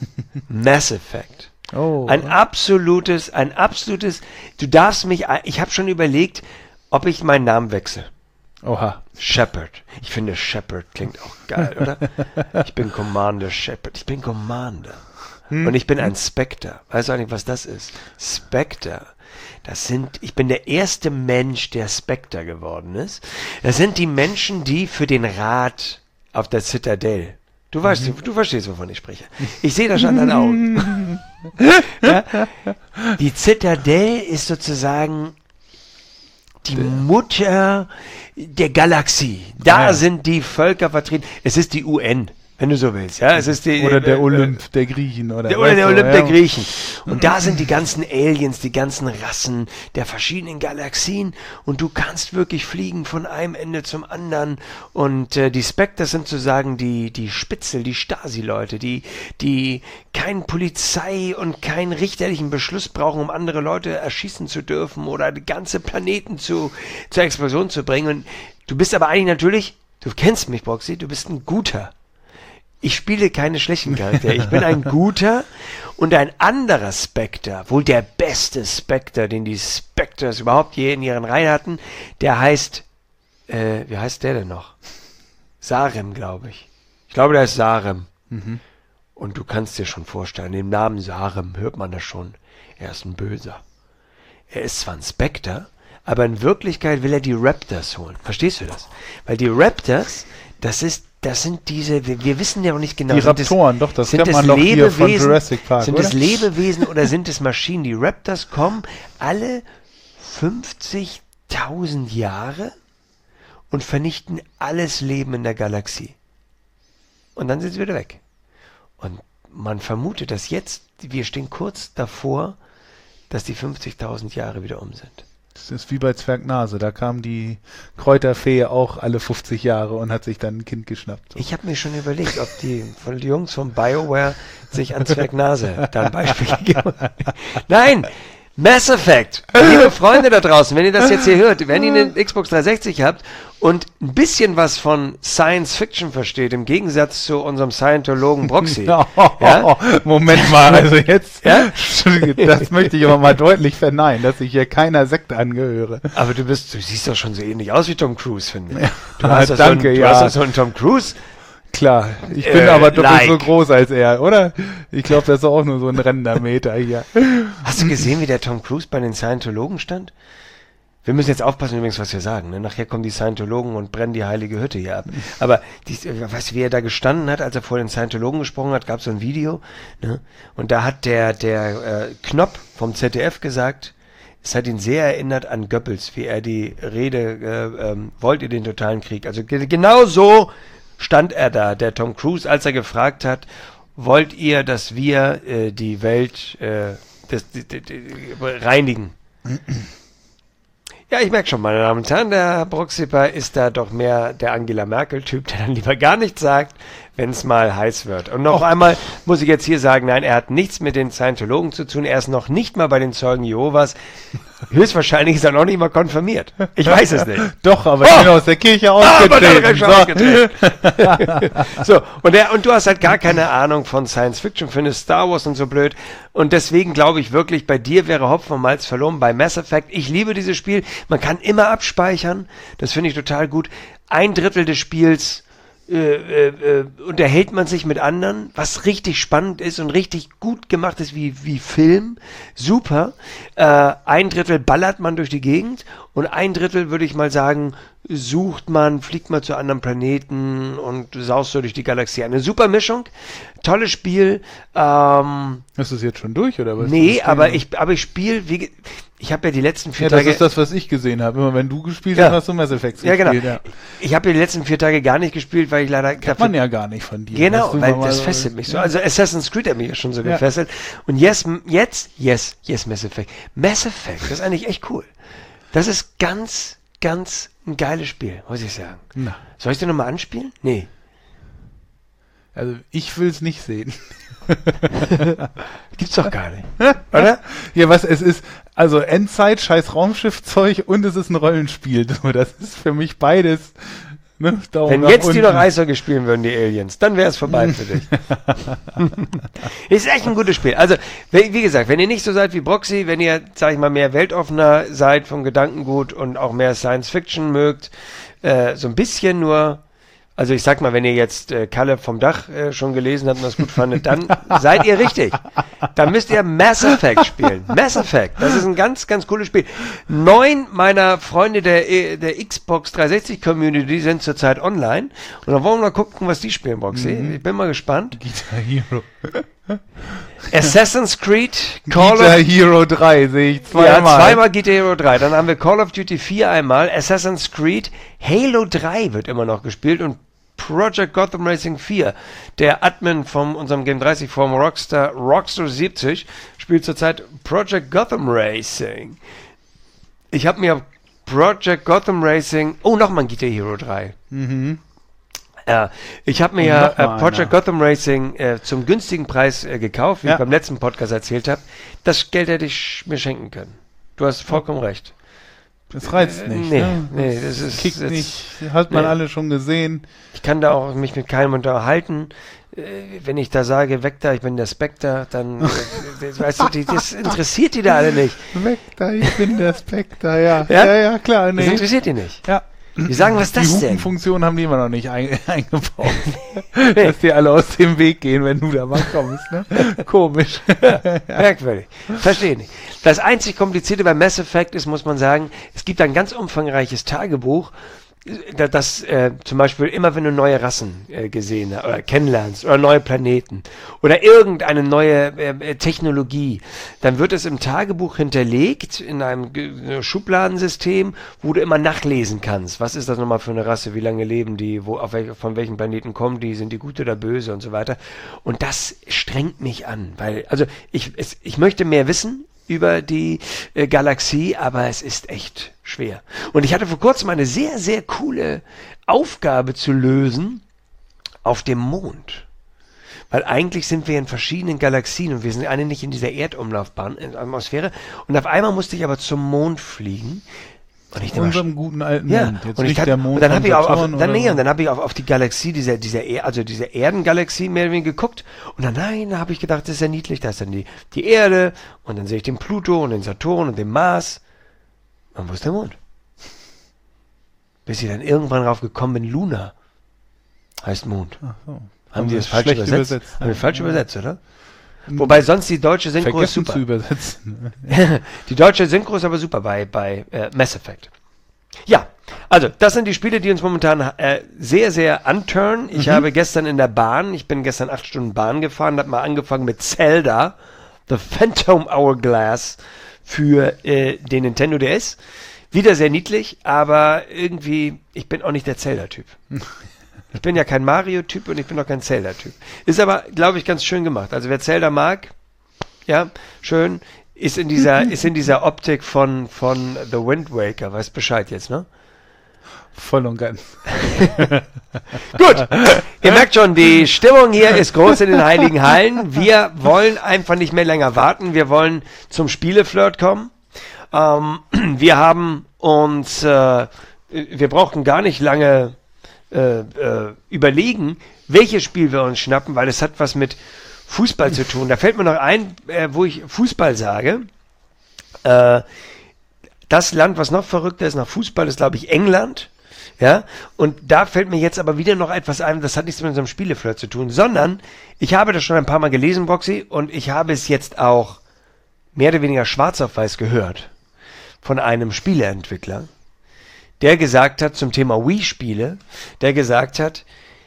Mass Effect. Oh. Ein absolutes, du darfst mich, ich habe schon überlegt, ob ich meinen Namen wechsle. Oha. Shepard. Ich finde Shepard klingt auch geil, oder? Ich bin Commander Shepard. Ich bin Commander. Und ich bin ein Spectre. Weißt du eigentlich, was das ist? Spectre. Ich bin der erste Mensch, der Spectre geworden ist. Das sind die Menschen, die für den Rat auf der Citadel. Du verstehst, wovon ich spreche. Ich sehe das schon an deinen Augen. Ja? Die Citadel ist sozusagen die Mutter der Galaxie. Da sind die Völker vertreten. Es ist die UN, wenn du so willst. Ja, es ist oder der Olymp der Griechen. Oder der Olymp der Griechen. Und da sind die ganzen Aliens, die ganzen Rassen der verschiedenen Galaxien. Und du kannst wirklich fliegen von einem Ende zum anderen. Und die Spectres sind sozusagen die Spitzel, die Stasi-Leute, die keine Polizei und keinen richterlichen Beschluss brauchen, um andere Leute erschießen zu dürfen oder die ganze Planeten zur Explosion zu bringen. Und du bist aber eigentlich natürlich, du kennst mich, Broxy, du bist ein Guter. Ich spiele keine schlechten Charaktere. Ich bin ein guter und ein anderer Spectre, wohl der beste Spectre, den die Spectres überhaupt je in ihren Reihen hatten, der heißt, wie heißt der denn noch? Sarem, glaube ich. Ich glaube, der ist Sarem. Mhm. Und du kannst dir schon vorstellen, im Namen Sarem hört man das schon. Er ist ein Böser. Er ist zwar ein Spectre, aber in Wirklichkeit will er die Raptors holen. Verstehst du das? Weil die Raptors, das sind diese, wir wissen ja noch nicht genau. Die Raptoren, doch, das kennt man doch hier von Jurassic Park, Sind es Lebewesen oder sind es Maschinen? Die Raptors kommen alle 50.000 Jahre und vernichten alles Leben in der Galaxie. Und dann sind sie wieder weg. Und man vermutet, dass jetzt, wir stehen kurz davor, dass die 50.000 Jahre wieder um sind. Das ist wie bei Zwergnase, da kam die Kräuterfee auch alle 50 Jahre und hat sich dann ein Kind geschnappt. So. Ich habe mir schon überlegt, ob die Jungs von BioWare sich an Zwergnase da ein Beispiel gegeben haben. Nein! Mass Effect! Liebe Freunde da draußen, wenn ihr das jetzt hier hört, wenn ihr eine Xbox 360 habt und ein bisschen was von Science Fiction versteht, im Gegensatz zu unserem Scientologen Broxy. Ja? Moment mal, also jetzt, das möchte ich aber mal deutlich verneinen, dass ich hier keiner Sekte angehöre. Aber du siehst doch schon so ähnlich aus wie Tom Cruise, finde ich. Ja, du hast doch so einen Tom Cruise. Klar, ich bin aber doppelt so groß als er, oder? Ich glaube, das ist auch nur so ein Rendermeter hier. Hast du gesehen, wie der Tom Cruise bei den Scientologen stand? Wir müssen jetzt aufpassen übrigens, was wir sagen. Ne? Nachher kommen die Scientologen und brennen die heilige Hütte hier ab. Aber weißt du, wie er da gestanden hat, als er vor den Scientologen gesprochen hat, gab es so ein Video. Ne? Und da hat der Knopp vom ZDF gesagt, es hat ihn sehr erinnert an Goebbels, wie er die Rede, wollt ihr den totalen Krieg? Also genau so stand er da, der Tom Cruise, als er gefragt hat, wollt ihr, dass wir die Welt reinigen? Ja, ich merke schon, meine Damen und Herren, der Herr Broxiper ist da doch mehr der Angela Merkel-Typ, der dann lieber gar nichts sagt, wenn es mal heiß wird. Und noch einmal muss ich jetzt hier sagen, nein, er hat nichts mit den Scientologen zu tun, er ist noch nicht mal bei den Zeugen Jehovas. Höchstwahrscheinlich ist er noch nicht mal konfirmiert. Ich weiß es nicht. Doch, aber ich bin aus der Kirche ausgetreten. So, und du hast halt gar keine Ahnung von Science Fiction, findest Star Wars und so blöd. Und deswegen glaube ich wirklich, bei dir wäre Hopfen und Malz verloren. Bei Mass Effect, ich liebe dieses Spiel. Man kann immer abspeichern. Das finde ich total gut. 1/3 des Spiels unterhält man sich mit anderen, was richtig spannend ist und richtig gut gemacht ist wie Film. Super. 1/3 ballert man durch die Gegend und 1/3 würde ich mal sagen, fliegt man zu anderen Planeten und saust so durch die Galaxie. Eine super Mischung. Tolles Spiel. Ist das jetzt schon durch, oder was? Nee, aber ich spiele, ich habe ja die letzten 4 Tage... Das ist das, was ich gesehen habe. Immer wenn du gespielt hast, hast du Mass Effect gespielt. Ja, genau. Ja. Ich habe ja die letzten 4 Tage gar nicht gespielt, weil ich leider... Kennt man ja gar nicht von dir. Genau, weil das fesselt mich so. Also Assassin's Creed hat mich ja schon so gefesselt. Und yes, Mass Effect. Mass Effect, das ist eigentlich echt cool. Das ist ganz ein geiles Spiel, muss ich sagen. Na. Soll ich dir nochmal anspielen? Nee. Also ich will es nicht sehen. Gibt's doch gar nicht. Oder? Ja, was es ist, also Endzeit, scheiß Raumschiffzeug und es ist ein Rollenspiel. So, das ist für mich beides. Ne, wenn jetzt die noch Eishockey spielen würden, die Aliens, dann wäre es vorbei für dich. Ist echt ein gutes Spiel. Also, wie gesagt, wenn ihr nicht so seid wie Broxy, wenn ihr, sag ich mal, mehr weltoffener seid vom Gedankengut und auch mehr Science Fiction mögt, so ein bisschen nur, also ich sag mal, wenn ihr jetzt Kalle vom Dach schon gelesen habt und das gut fandet, dann seid ihr richtig. Dann müsst ihr Mass Effect spielen. Mass Effect, das ist ein ganz cooles Spiel. 9 meiner Freunde der Xbox 360 Community sind zurzeit online. Und dann wollen wir mal gucken, was die spielen, Boxy. Ich bin mal gespannt. Guitar Hero. Assassin's Creed, Guitar Hero 3 sehe ich zweimal. Ja, zweimal Guitar Hero 3. Dann haben wir Call of Duty 4 einmal, Assassin's Creed, Halo 3 wird immer noch gespielt und Project Gotham Racing 4. Der Admin von unserem Game 30 Forum Rockstar 70 spielt zurzeit Project Gotham Racing. Ich habe mir Project Gotham Racing, nochmal ein Guitar Hero 3. Ich habe mir ja Project Gotham Racing zum günstigen Preis gekauft, wie ich beim letzten Podcast erzählt habe. Das Geld hätte ich mir schenken können. Du hast vollkommen recht. Das reizt nicht. Nee, das ist... Kickt nicht. Hat man alle schon gesehen. Ich kann da auch mich mit keinem unterhalten. Wenn ich da sage, weg da, ich bin der Spectre, dann, weißt du, das interessiert die da alle nicht. Weg da, ich bin der Spectre, ja, klar. Nee. Das interessiert die nicht. Ja. Die sagen, was ist das denn? Die Hupenfunktion haben die immer noch nicht eingebaut. Dass die alle aus dem Weg gehen, wenn du da mal kommst. Ne? Komisch. Merkwürdig. Verstehe nicht. Das einzig Komplizierte bei Mass Effect ist, muss man sagen, es gibt ein ganz umfangreiches Tagebuch, das zum Beispiel immer, wenn du neue Rassen gesehen hast oder kennenlernst oder neue Planeten oder irgendeine neue Technologie, dann wird es im Tagebuch hinterlegt in einem Schubladensystem, wo du immer nachlesen kannst. Was ist das nochmal für eine Rasse? Wie lange leben die? Von welchen Planeten kommen die? Sind die gut oder böse und so weiter? Und das strengt mich an, weil, also ich möchte mehr wissen über die Galaxie, aber es ist echt schwer. Und ich hatte vor kurzem eine sehr, sehr coole Aufgabe zu lösen auf dem Mond. Weil eigentlich sind wir in verschiedenen Galaxien und wir sind alle nicht in dieser Erdumlaufbahn, in der Atmosphäre. Und auf einmal musste ich aber zum Mond fliegen. Und ich unserem guten alten Mond. Jetzt und nicht der Mond. Und dann habe ich auf die Galaxie, diese Erdengalaxie mehr oder weniger geguckt. Und dann, da habe ich gedacht, das ist ja niedlich, da ist dann die Erde. Und dann sehe ich den Pluto und den Saturn und den Mars. Und wo ist der Mond? Bis ich dann irgendwann drauf gekommen bin, Luna heißt Mond. Ach so. Haben die das falsch übersetzt? Haben wir falsch übersetzt, oder? Wobei sonst die deutsche Synchro ist vergessen super. zu übersetzen. Die deutsche Synchro ist aber super bei Mass Effect. Ja, also das sind die Spiele, die uns momentan sehr, sehr anturnen. Ich habe gestern in der Bahn, ich bin gestern 8 Stunden Bahn gefahren, habe mal angefangen mit Zelda, The Phantom Hourglass für den Nintendo DS. Wieder sehr niedlich, aber irgendwie, ich bin auch nicht der Zelda-Typ. Ich bin ja kein Mario-Typ und ich bin auch kein Zelda-Typ. Ist aber, glaube ich, ganz schön gemacht. Also wer Zelda mag, ja, schön, ist in dieser Optik von The Wind Waker. Weißt Bescheid jetzt, ne? Voll und ganz. Gut, ihr merkt schon, die Stimmung hier ist groß in den Heiligen Hallen. Wir wollen einfach nicht mehr länger warten. Wir wollen zum Spieleflirt kommen. Wir haben uns, wir brauchten gar nicht lange überlegen, welches Spiel wir uns schnappen, weil es hat was mit Fußball zu tun. Da fällt mir noch ein, wo ich Fußball sage. Das Land, was noch verrückter ist nach Fußball, ist, glaube ich, England. Ja, und da fällt mir jetzt aber wieder noch etwas ein, das hat nichts mit unserem Spieleflirt zu tun, sondern ich habe das schon ein paar Mal gelesen, Boxy, und ich habe es jetzt auch mehr oder weniger schwarz auf weiß gehört von einem Spieleentwickler, der gesagt hat zum Thema Wii-Spiele, der gesagt hat,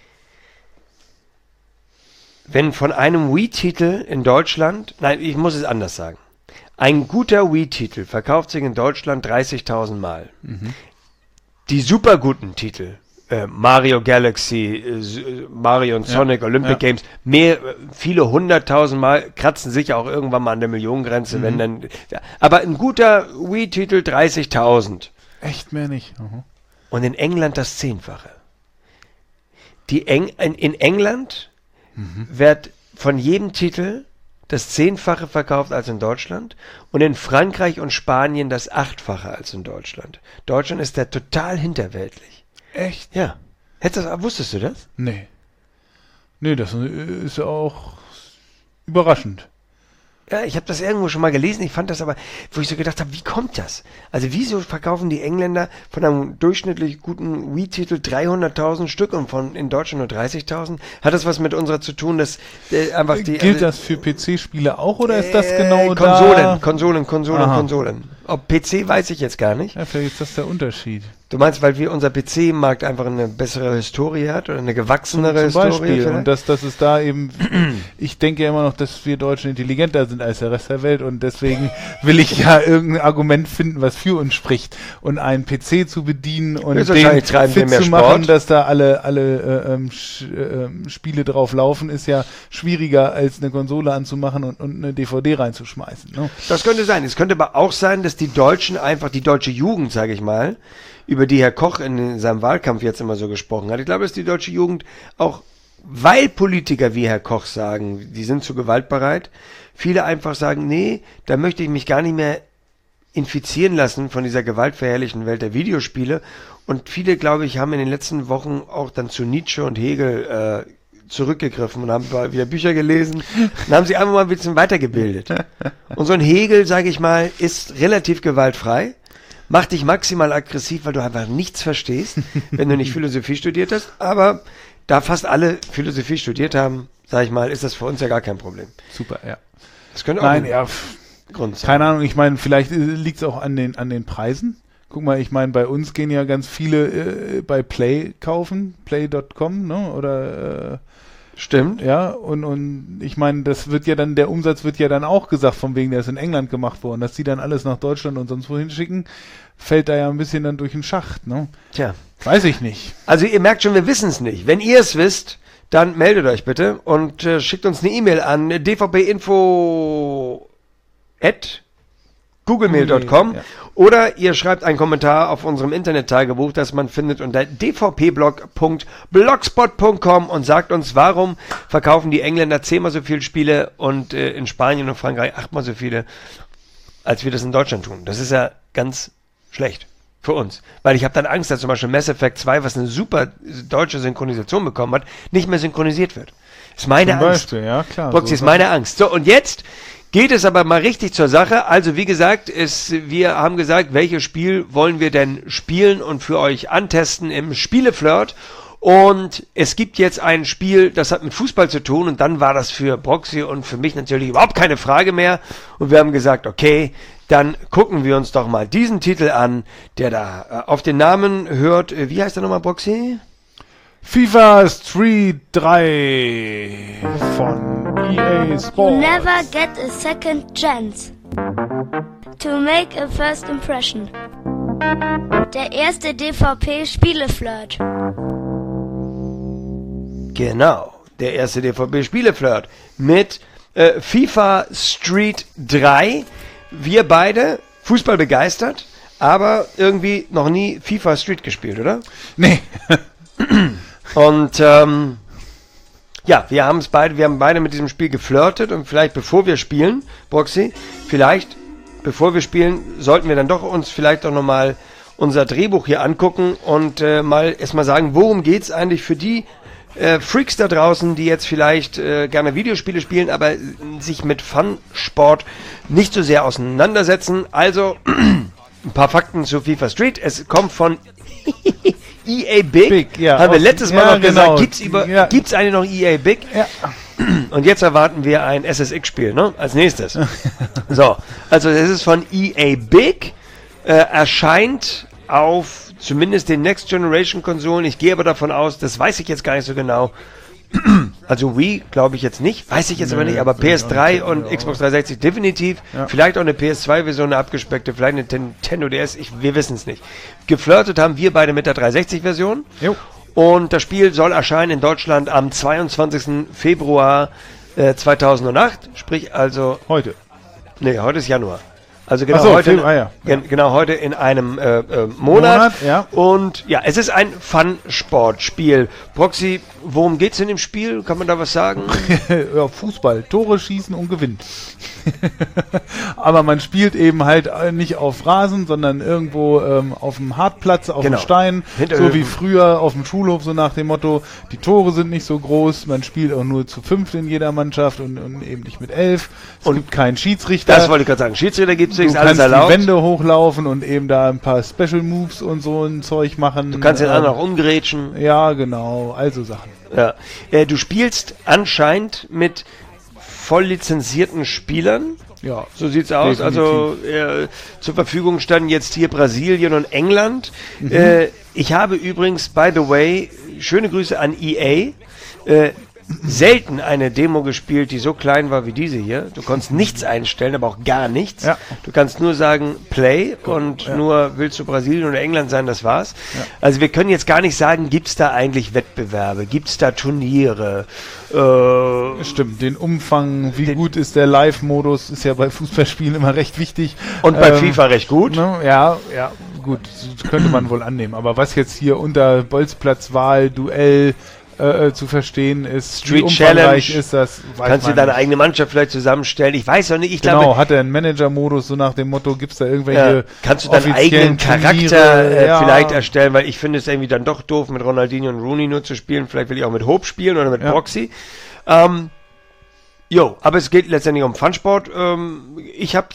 wenn von einem Wii-Titel in Deutschland, nein, ich muss es anders sagen, ein guter Wii-Titel verkauft sich in Deutschland 30.000 Mal. Die super guten Titel, Mario Galaxy, Mario und Sonic, Olympic Games, viele 100.000 Mal, kratzen sicher auch irgendwann mal an der Millionengrenze, wenn dann, aber ein guter Wii-Titel 30.000. Echt mehr nicht. Und in England das 10-fache. In England wird von jedem Titel das 10-fache verkauft als in Deutschland und in Frankreich und Spanien das 8-fache als in Deutschland. Deutschland ist da total hinterweltlich. Echt? Ja. Wusstest du das? Nee. Nee, das ist ja auch überraschend. Ja, ich habe das irgendwo schon mal gelesen, ich fand das aber, wo ich so gedacht habe, wie kommt das? Also wieso verkaufen die Engländer von einem durchschnittlich guten Wii-Titel 300.000 Stück und in Deutschland nur 30.000? Hat das was mit unserer zu tun, dass einfach die... Gilt das für PC-Spiele auch oder ist das genau Konsolen. Ob PC weiß ich jetzt gar nicht. Ja, vielleicht ist das der Unterschied. Du meinst, weil unser PC-Markt einfach eine bessere Historie hat oder eine gewachsenere Zum Historie? Beispiel. Vielleicht? Und dass es da eben, ich denke ja immer noch, dass wir Deutschen intelligenter sind als der Rest der Welt und deswegen will ich ja irgendein Argument finden, was für uns spricht. Und einen PC zu bedienen und den fit zu machen, dass da alle Spiele drauf laufen, ist ja schwieriger als eine Konsole anzumachen und eine DVD reinzuschmeißen. Ne? Das könnte sein. Es könnte aber auch sein, dass die Deutschen einfach, die deutsche Jugend, sage ich mal, über die Herr Koch in seinem Wahlkampf jetzt immer so gesprochen hat. Ich glaube, dass die deutsche Jugend auch, weil Politiker wie Herr Koch sagen, die sind zu gewaltbereit, viele einfach sagen, nee, da möchte ich mich gar nicht mehr infizieren lassen von dieser gewaltverherrlichen Welt der Videospiele. Und viele, glaube ich, haben in den letzten Wochen auch dann zu Nietzsche und Hegel zurückgegriffen und haben wieder Bücher gelesen und haben sich einfach mal ein bisschen weitergebildet. Und so ein Hegel, sage ich mal, ist relativ gewaltfrei. Macht dich maximal aggressiv, weil du einfach nichts verstehst, wenn du nicht Philosophie studiert hast. Aber da fast alle Philosophie studiert haben, sag ich mal, ist das für uns ja gar kein Problem. Super, ja. Das könnte auch ein Grund sein. Keine Ahnung, ich meine, vielleicht liegt es auch an den Preisen. Guck mal, ich meine, bei uns gehen ja ganz viele bei Play kaufen, play.com, ne? Oder stimmt. Ja, und ich meine, das wird ja dann, der Umsatz wird ja dann auch gesagt, von wegen, der ist in England gemacht worden, dass die dann alles nach Deutschland und sonst wohin schicken, fällt da ja ein bisschen dann durch den Schacht, ne? Tja. Weiß ich nicht. Also ihr merkt schon, wir wissen es nicht. Wenn ihr es wisst, dann meldet euch bitte und schickt uns eine E-Mail an dvpinfo@googlemail.com oder ihr schreibt einen Kommentar auf unserem Internet-Tagebuch, das man findet unter dvpblog.blogspot.com und sagt uns, warum verkaufen die Engländer 10-mal so viele Spiele und in Spanien und Frankreich 8-mal so viele, als wir das in Deutschland tun. Das ist ja ganz schlecht für uns. Weil ich habe dann Angst, dass zum Beispiel Mass Effect 2, was eine super deutsche Synchronisation bekommen hat, nicht mehr synchronisiert wird. Ist meine Angst. Beispiel, ja klar. Boxy, ist meine Angst. So, und jetzt geht es aber mal richtig zur Sache. Also wie gesagt, wir haben gesagt, welches Spiel wollen wir denn spielen und für euch antesten im Spieleflirt. Und es gibt jetzt ein Spiel, das hat mit Fußball zu tun und dann war das für Broxy und für mich natürlich überhaupt keine Frage mehr. Und wir haben gesagt, okay, dann gucken wir uns doch mal diesen Titel an, der da auf den Namen hört. Wie heißt der nochmal, Broxy? FIFA Street 3 von EA Sports. Never get a second chance to make a first impression. Der erste DVP-Spieleflirt. Genau, der erste DVB-Spieleflirt mit FIFA Street 3. Wir beide Fußball begeistert, aber irgendwie noch nie FIFA Street gespielt, oder? Nee. Und ja, wir haben beide mit diesem Spiel geflirtet und vielleicht bevor wir spielen, Broxy, bevor wir spielen, sollten wir dann doch uns vielleicht doch nochmal unser Drehbuch hier angucken und erstmal sagen, worum geht's eigentlich für die Freaks da draußen, die jetzt vielleicht gerne Videospiele spielen, aber sich mit Fun-Sport nicht so sehr auseinandersetzen. Also, ein paar Fakten zu FIFA Street. Es kommt von EA Big. Ja, haben wir letztes Mal noch genau. gesagt, gibt's eigentlich noch EA Big? Ja. Und jetzt erwarten wir ein SSX-Spiel, ne? Als nächstes. So, also es ist von EA Big, erscheint auf zumindest den Next Generation Konsolen. Ich gehe aber davon aus, das weiß ich jetzt gar nicht so genau. Also Wii glaube ich jetzt nicht, weiß ich jetzt aber nicht, aber PS3 und Xbox 360 definitiv. Ja. Vielleicht auch eine PS2-Version, eine abgespeckte, vielleicht eine Nintendo DS, wir wissen es nicht. Geflirtet haben wir beide mit der 360-Version. Und das Spiel soll erscheinen in Deutschland am 22. Februar 2008, sprich also... Heute. Nee, heute ist Januar. Also genau genau heute in einem Monat. Ja. Und ja, es ist ein Fun-Sport-Spiel. Proxy, worum geht's in dem Spiel? Kann man da was sagen? Ja, Fußball, Tore schießen und gewinnen. Aber man spielt eben halt nicht auf Rasen, sondern irgendwo auf dem Hartplatz, auf dem Stein, so wie früher auf dem Schulhof, so nach dem Motto, die Tore sind nicht so groß, man spielt auch nur zu 5 in jeder Mannschaft und eben nicht mit 11. Es gibt keinen Schiedsrichter. Das wollte ich gerade sagen, Schiedsrichter gibt es nicht, alles erlaubt. Die Wände hochlaufen und eben da ein paar Special Moves und so ein Zeug machen. Du kannst den anderen auch umgrätschen. Ja, genau, also Sachen. Ja. Du spielst anscheinend mit voll lizenzierten Spielern. Ja, so sieht's aus. Definitiv. Also zur Verfügung standen jetzt hier Brasilien und England. Ich habe übrigens, by the way, schöne Grüße an EA, selten eine Demo gespielt, die so klein war wie diese hier. Du konntest nichts einstellen, aber auch gar nichts. Ja. Du kannst nur sagen Play und nur willst du Brasilien oder England sein, das war's. Ja. Also wir können jetzt gar nicht sagen, gibt's da eigentlich Wettbewerbe, gibt's da Turniere? Stimmt, den Umfang, wie gut ist der Live-Modus, ist ja bei Fußballspielen immer recht wichtig. Und bei FIFA recht gut. Ne, ja, gut, das könnte man wohl annehmen. Aber was jetzt hier unter Bolzplatzwahl, Duell zu verstehen ist, Street Challenge ist das, kannst du deine eigene Mannschaft vielleicht zusammenstellen, ich weiß auch nicht, ich glaube... Genau, hat er einen Manager-Modus, so nach dem Motto, gibt es da irgendwelche kannst du deinen eigenen Charakter vielleicht erstellen, weil ich finde es irgendwie dann doch doof, mit Ronaldinho und Rooney nur zu spielen, vielleicht will ich auch mit Hope spielen oder mit Proxy. Aber es geht letztendlich um Funsport. Ich habe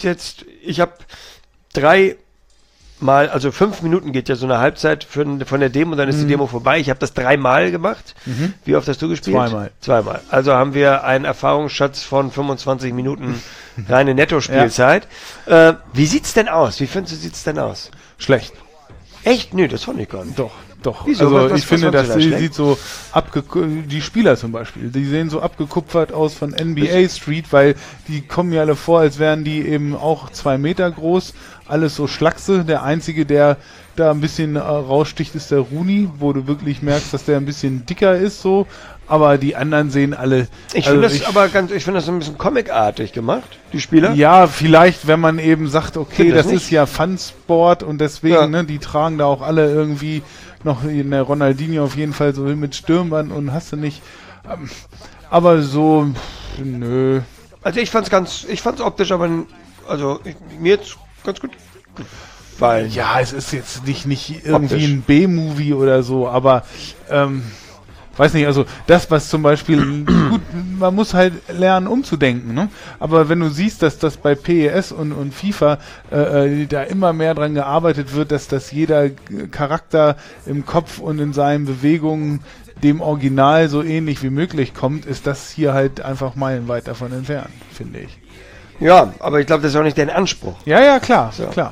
5 Minuten geht ja so eine Halbzeit von der Demo, dann ist die Demo vorbei. Ich habe das 3-mal gemacht. Wie oft hast du gespielt? 2-mal. Also haben wir einen Erfahrungsschatz von 25 Minuten reine Netto-Spielzeit. Wie sieht's denn aus? Wie findest du, sieht's denn aus? Schlecht. Echt? Nö, das fand ich gar nicht. Doch. Wieso? Also ich finde, das sieht so die Spieler zum Beispiel, die sehen so abgekupfert aus von NBA Street, weil die kommen ja alle vor, als wären die eben auch 2 Meter groß, alles so Schlachse. Der einzige, der da ein bisschen raussticht, ist der Rooney, wo du wirklich merkst, dass der ein bisschen dicker ist, so. Aber die anderen sehen alle... Ich finde das so ein bisschen comicartig gemacht, die Spieler. Ja, vielleicht, wenn man eben sagt, okay, das ist ja Fun-Sport und deswegen, ne, die tragen da auch alle irgendwie noch in der Ronaldinho auf jeden Fall so mit Stürmband und hast du nicht. Aber so, nö. Also ich fand's optisch, aber mir jetzt ganz gut gefallen. Ja, es ist jetzt nicht irgendwie ein B-Movie oder so, aber weiß nicht, also das, was zum Beispiel, gut, man muss halt lernen umzudenken, ne? Aber wenn du siehst, dass das bei PES und FIFA da immer mehr dran gearbeitet wird, dass jeder Charakter im Kopf und in seinen Bewegungen dem Original so ähnlich wie möglich kommt, ist das hier halt einfach meilenweit davon entfernt, finde ich. Ja, aber ich glaube, das ist auch nicht dein Anspruch. Ja, klar, So. klar.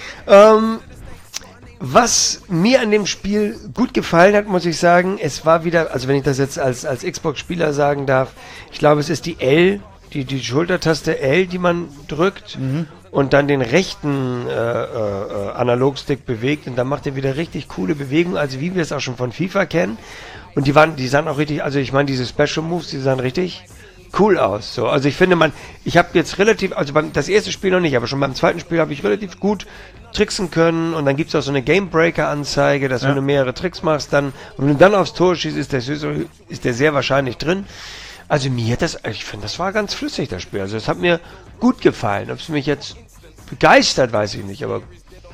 Was mir an dem Spiel gut gefallen hat, muss ich sagen, es war wieder, also wenn ich das jetzt als Xbox-Spieler sagen darf, ich glaube, es ist die L, die Schultertaste L, die man drückt und dann den rechten Analogstick bewegt und dann macht er wieder richtig coole Bewegungen, also wie wir es auch schon von FIFA kennen. Und die sahen auch richtig, also ich meine, diese Special Moves, die sahen richtig cool aus. So, also ich finde ich habe jetzt relativ, also das erste Spiel noch nicht, aber schon beim zweiten Spiel habe ich relativ gut tricksen können und dann gibt es auch so eine Game Breaker Anzeige, dass wenn du mehrere Tricks machst, dann, und wenn du dann aufs Tor schießt, ist der sehr wahrscheinlich drin. Also mir hat ich finde, das war ganz flüssig, das Spiel. Also es hat mir gut gefallen. Ob es mich jetzt begeistert, weiß ich nicht, aber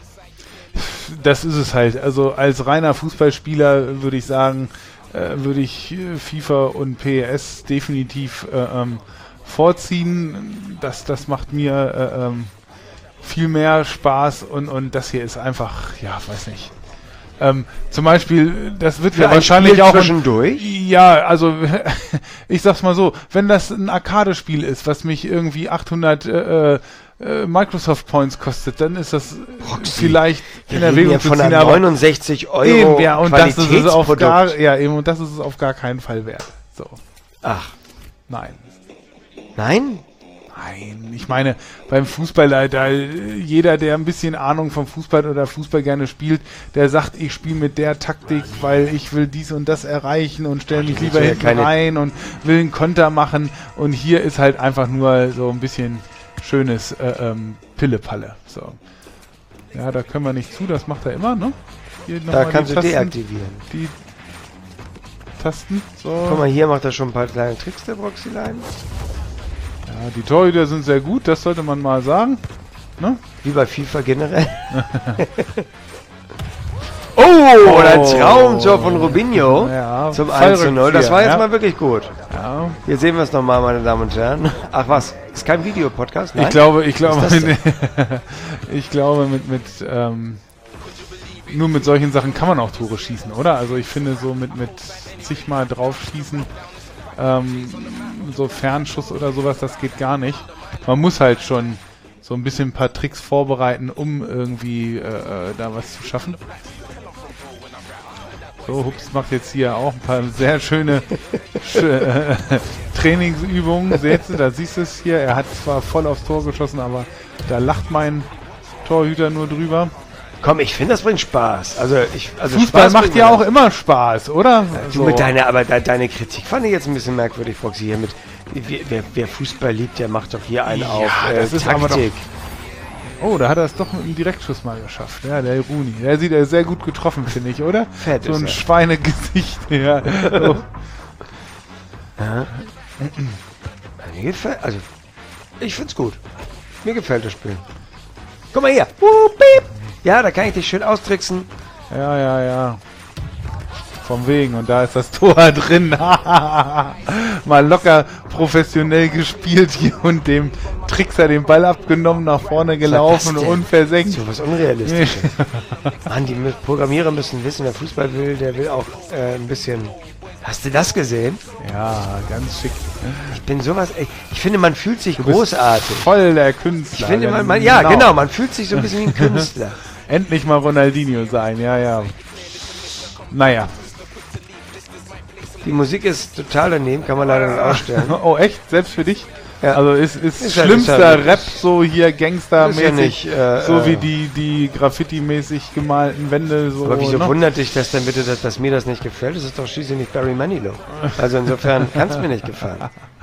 Das ist es halt. Also als reiner Fußballspieler würde ich sagen, würde ich FIFA und PES definitiv vorziehen. Das macht mir viel mehr Spaß und das hier ist einfach, ja, weiß nicht. Zum Beispiel, das wird ja wahrscheinlich auch zwischendurch. Ja, also ich sag's mal so, wenn das ein Arcade-Spiel ist, was mich irgendwie 800 Microsoft Points kostet, dann ist das vielleicht in Erwägung zu von ziehen, 69 Euro eben, ja, und das ist es auf Qualitätsprodukt. und das ist es auf gar keinen Fall wert. So, Ach, nein. nein? Nein, ich meine, beim Fußball, da jeder, der ein bisschen Ahnung vom Fußball oder Fußball gerne spielt, der sagt, ich spiele mit der Taktik, weil ich will dies und das erreichen und stelle mich lieber hinten rein und will einen Konter machen. Und hier ist halt einfach nur so ein bisschen schönes Pille-Palle. So. Ja, da können wir nicht zu, das macht er immer, ne? Hier noch Da mal kannst die du Tasten, deaktivieren. Die Tasten, so. Guck mal, hier macht er schon ein paar kleine Tricks, der Broxyline. Ja, die Torhüter sind sehr gut, das sollte man mal sagen. Ne? Wie bei FIFA generell. Oh, der Traumtor von Robinho Ja, zum 1:0. Das war jetzt ja. mal wirklich gut. Ja. Hier sehen wir es nochmal, meine Damen und Herren. Ach was, ist kein Videopodcast? Nein? Ich glaube, ist das ich glaube nur mit solchen Sachen kann man auch Tore schießen, oder? Also ich finde so mit zigmal drauf schießen, so Fernschuss oder sowas, das geht gar nicht. Man muss halt schon so ein bisschen ein paar Tricks vorbereiten, um irgendwie da was zu schaffen. So, Hups macht jetzt hier auch ein paar sehr schöne Trainingsübungen. Seht ihr, da siehst du es hier. Er hat zwar voll aufs Tor geschossen, aber da lacht mein Torhüter nur drüber. Komm, ich finde, das bringt Spaß. Also Fußball Spaß macht bringt ja mir auch das. immer Spaß, oder? Du mit deine Kritik fand ich jetzt ein bisschen merkwürdig, Foxy, hier mit wer Fußball liebt, der macht doch hier einen auf das ist aber Taktik. Oh, da hat er es doch mit einem Direktschuss mal geschafft. Ja, der Rooney. Der sieht ja sehr gut getroffen, finde ich, oder? Fett so ist ein er. Schweinegesicht. Ja. Oh. Ja. Mir gefällt, also ich find's gut. Mir gefällt das Spiel. Guck mal hier. Piep. Ja, da kann ich dich schön austricksen. Ja. Vom Wegen. Und da ist das Tor drin. Mal locker professionell gespielt hier und dem Trickser den Ball abgenommen, nach vorne gelaufen denn? und versenkt. So was Unrealistisches. Mann, die Programmierer müssen wissen, wer Fußball will, der will auch ein bisschen... Hast du das gesehen? Ja, ganz schick. Ich bin sowas... Ich finde, man fühlt sich großartig. Voll der Künstler. Ich finde, man fühlt sich so ein bisschen wie ein Künstler. Endlich mal Ronaldinho sein, ja. Naja. Die Musik ist total daneben, kann man leider nicht ausstellen. Oh, echt? Selbst für dich? Ja. Also ist ja schlimmster nicht- Rap so hier Gangster-mäßig, Ist ja nicht, so wie die Graffiti-mäßig gemalten Wände. So, Aber wieso ne? wundert dich das denn bitte, dass mir das nicht gefällt? Das ist doch schließlich nicht Barry Manilow. Also insofern kann es mir nicht gefallen.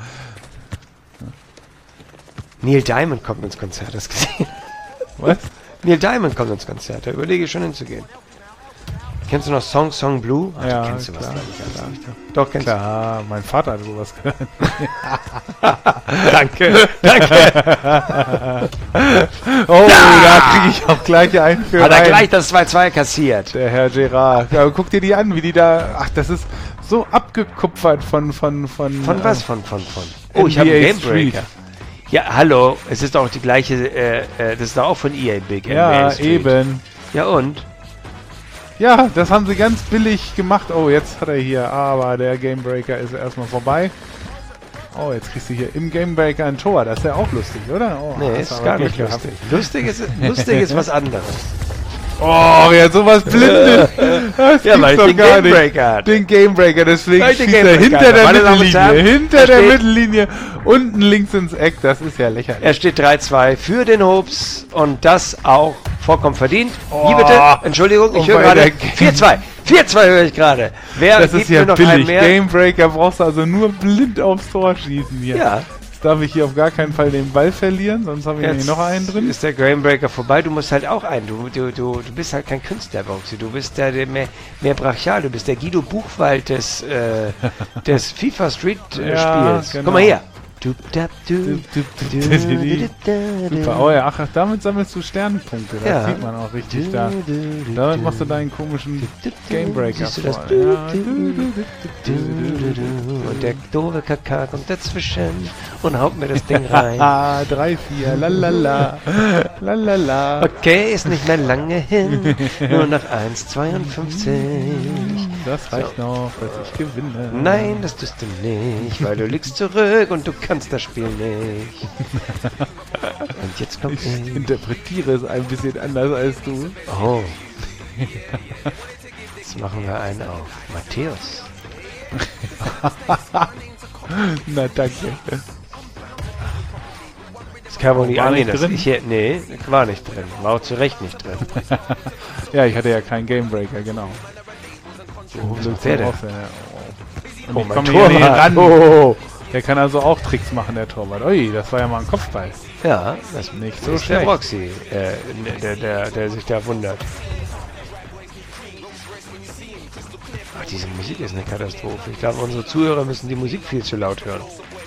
Neil Diamond kommt ins Konzert, hast du gesehen? Was? Neil Diamond kommt ins Konzert, da überlege ich schon hinzugehen. Kennst du noch Song Blue? Ach, Ja, du kennst du was klar. gar nicht. Doch, kennst Klar, mein Vater hat sowas gehört. du. Danke. Oh, da kriege ich auch gleich einen für Hat er rein. gleich das 2-2 kassiert. Der Herr Gerard. Ja, guck dir die an, wie die da... Ach, das ist so abgekupfert von was? Oh, ich habe einen NBA Game Street. Breaker. Ja, hallo, es ist doch die gleiche, das ist doch auch von EA Big. Ja, NBA Street. eben. Ja und? Ja, das haben sie ganz billig gemacht. Oh, jetzt hat er hier, aber der Gamebreaker ist erstmal vorbei. Oh, jetzt kriegst du hier im Gamebreaker ein Tor. Das ist ja auch lustig, oder? Oh, Nee, hast ist aber gar nicht Glück gehabt. lustig. Lustig ist was anderes. Oh, ja, sowas Blindes. Das Ja, weil gibt's ich den doch gar nicht. Gamebreaker hatte. Den Gamebreaker, deswegen Weil ich den schießt er Gamebreaker hinter der hatte. Meine Damen und Mittellinie. Herren, Hinter da der steht- Mittellinie. Unten links ins Eck. Das ist ja lächerlich. Er steht 3-2 für den Hobbs und das auch vollkommen verdient. Oh. Wie bitte? Entschuldigung, ich Und höre bei gerade der 4-2. 4-2 höre ich gerade. Wer Das gibt ist ja mir noch einen billig. mehr? Gamebreaker brauchst du also nur blind aufs Tor schießen hier. Ja, Jetzt darf ich hier auf gar keinen Fall den Ball verlieren, sonst habe ich jetzt nämlich noch einen drin. ist der Gamebreaker vorbei. Du musst halt auch einen. Du bist halt kein Künstler, Boxy. Du bist der mehr brachial. Du bist der Guido Buchwald des FIFA Street Ja, Spiels. genau. Komm mal her. Super. Oh ja, ach, damit sammelst du Sternpunkte. Das Ja. sieht man auch richtig da. Damit machst du deinen komischen Gamebreaker Siehst du das? vor. Ja. Und der doofe Kaka kommt dazwischen und haut mir das Ding rein. Ah, 3-4, lalala, lalala. Okay, ist nicht mehr lange hin. Nur noch 1,52. Das reicht noch, dass ich gewinne. Nein, das tust du nicht, weil du liegst zurück und du kannst das Spiel nicht. Und jetzt kommt Ich interpretiere es ein bisschen anders als du. Oh. Jetzt machen wir einen auf Matthäus. Na, danke. Das kann wohl nicht War angehen, nicht dass drin? ich hier... Nee, war nicht drin. War auch zu Recht nicht drin. Ja, ich hatte ja keinen Gamebreaker, genau. Was macht der denn? Und Oh, ich mein komme hier nicht Torwart. ran. Oh. Der kann also auch Tricks machen, der Torwart. Ui, das war ja mal ein Kopfball. Ja, das Nicht so ist der schlecht. Roxy, der sich da wundert. Ach, diese Musik ist eine Katastrophe. Ich glaube, unsere Zuhörer müssen die Musik viel zu laut hören.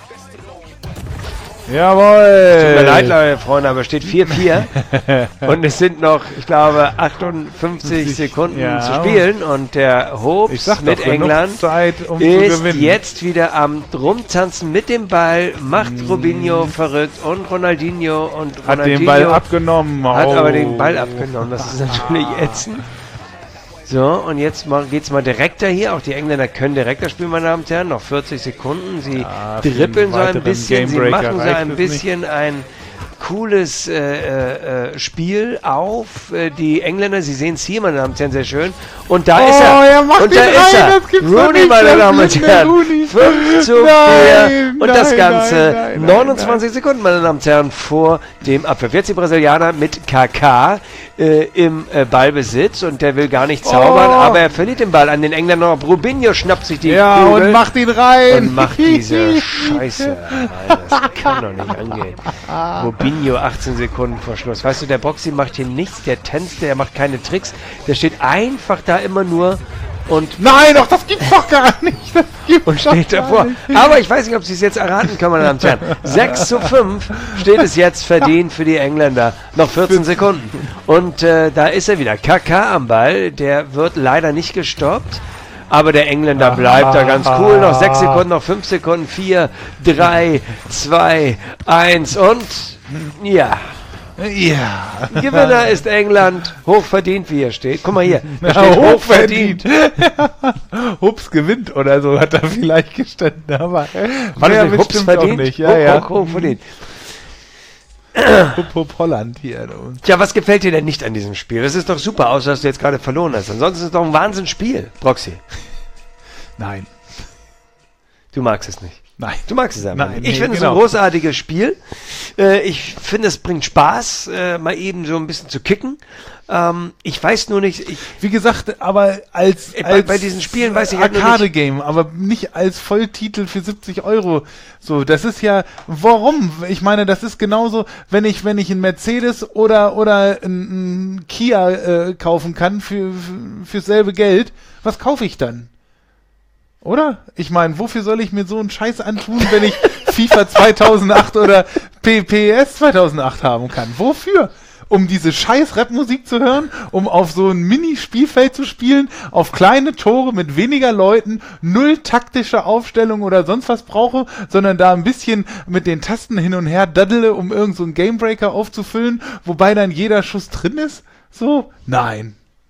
Jawohl! Tut mir leid, Leute, Freunde, aber es steht 4-4 und es sind noch, ich glaube, 58 Sekunden ja. zu spielen und der Ich Hobbs sag mit doch, genug England Zeit, um zu ist gewinnen. jetzt wieder am Rumtanzen mit dem Ball, macht Robinho verrückt und Ronaldinho Hat den Ball abgenommen. hat Oh. aber den Ball abgenommen. Das ist natürlich ätzend. So, und jetzt geht's mal direkter hier. Auch die Engländer können direkter spielen, meine Damen und Herren. Noch 40 Sekunden. Sie Ja, für dribbeln einen so ein weiteren bisschen. Sie Gamebreaker machen so reicht ein es bisschen ein cooles Spiel auf. Die Engländer, Sie sehen es hier, meine Damen und Herren, sehr schön. Und da ist er. er macht und ihn da ist rein, er. das gibt's doch Rooney, nicht, meine das Damen und ist der Herren. Rooney. 5-4. Nein, Und das nein, Ganze nein, nein, 29 Sekunden, meine Damen und Herren, vor dem Abpfiff. Jetzt die Brasilianer mit KK im Ballbesitz und der will gar nicht zaubern, aber er verliert den Ball an den Engländer. Robinho schnappt sich die Ja, Kugel und macht ihn rein. und macht diese Scheiße. Alter, das kann doch nicht angehen. Robinho 18 Sekunden vor Schluss. Weißt du, der Boxy macht hier nichts, der tänzt, der macht keine Tricks. Der steht einfach da immer nur und Nein, doch, das gibt's doch gar nicht. Das gibt's und doch steht gar davor. nicht. Aber ich weiß nicht, ob Sie es jetzt erraten können, meine Damen und Herren. 6:5 steht es jetzt verdient für die Engländer. Noch 14 Sekunden. Und da ist er wieder. KK am Ball. Der wird leider nicht gestoppt. Aber der Engländer bleibt da ganz cool. Noch 6 Sekunden, noch 5 Sekunden. 4, 3, 2, 1 und ja. Ja. Gewinner ist England. Hochverdient, wie hier steht. Guck mal hier. Da Ja, steht hochverdient. Hups gewinnt oder so, hat er vielleicht gestanden, aber War das mehr nicht Hups bestimmt verdient? auch nicht. Ja, ja. Hochverdient. Hup, hup, Holland hier. Tja, was gefällt dir denn nicht an diesem Spiel? Das ist doch super, außer dass du jetzt gerade verloren hast. Ansonsten ist es doch ein Wahnsinnsspiel, Proxy. Nein, Du magst es nicht. nein. Du magst es einfach Nein, nicht. Ich nee, finde es genau. ein großartiges Spiel. Ich finde, es bringt Spaß, mal eben so ein bisschen zu kicken. Ich weiß nur nicht... Wie gesagt, aber als bei diesen Spielen weiß ich halt nur Arcade-Game, aber nicht als Volltitel für 70 €. So, das ist ja, warum? Ich meine, das ist genauso, wenn ich einen Mercedes oder einen Kia kaufen kann fürs selbe Geld, was kaufe ich dann? Oder? Ich meine, wofür soll ich mir so einen Scheiß antun, wenn ich FIFA 2008 oder PPS 2008 haben kann? Wofür? um diese scheiß Rapmusik zu hören, um auf so ein Mini-Spielfeld zu spielen, auf kleine Tore mit weniger Leuten, null taktische Aufstellung oder sonst was brauche, sondern da ein bisschen mit den Tasten hin und her daddele, um irgend so einen Gamebreaker aufzufüllen, wobei dann jeder Schuss drin ist? So? Nein.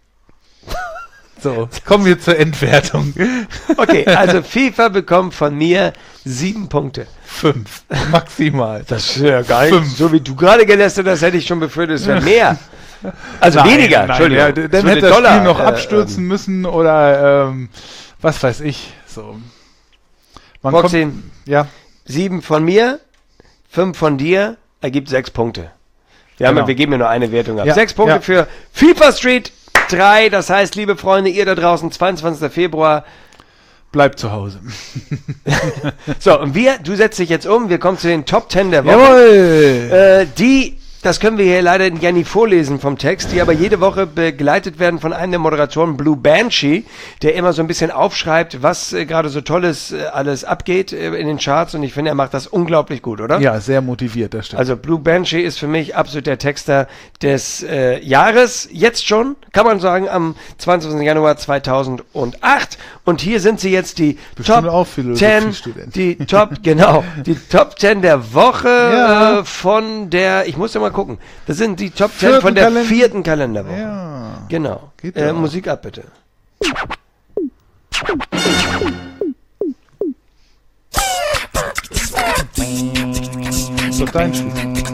So, kommen wir zur Endwertung. Okay, also FIFA bekommt von mir 7 Punkte. 5, maximal. Das ist ja gar nicht, 5. so wie du gerade gelästert hast, hätte ich schon befürchtet, es wäre mehr. Also weniger, Entschuldigung. Ja, dann hätte das Spiel noch abstürzen müssen oder was weiß ich. So. Boxy, ja. 7 von mir, 5 von dir, ergibt 6 Punkte. Wir geben ja nur eine Wertung ab. 6 Punkte für FIFA Street 3, das heißt, liebe Freunde, ihr da draußen, 22. Februar. Bleibt zu Hause. So, und du setzt dich jetzt um, wir kommen zu den Top 10 der Woche. Jawohl! Das können wir hier leider ja nicht vorlesen vom Text, die aber jede Woche begleitet werden von einem der Moderatoren, Blue Banshee, der immer so ein bisschen aufschreibt, was gerade so Tolles alles abgeht in den Charts, und ich finde, er macht das unglaublich gut, oder? Ja, sehr motiviert, das stimmt. Also Blue Banshee ist für mich absolut der Texter des Jahres, jetzt schon, kann man sagen, am 20. Januar 2008, und hier sind sie jetzt die Bestimmt Top 10, die Top 10 der Woche von der, ich muss ja mal gucken, das sind die Top 10 von der 4. Kalenderwoche. Ja. Genau. Musik ab, bitte. So, dein Schuh.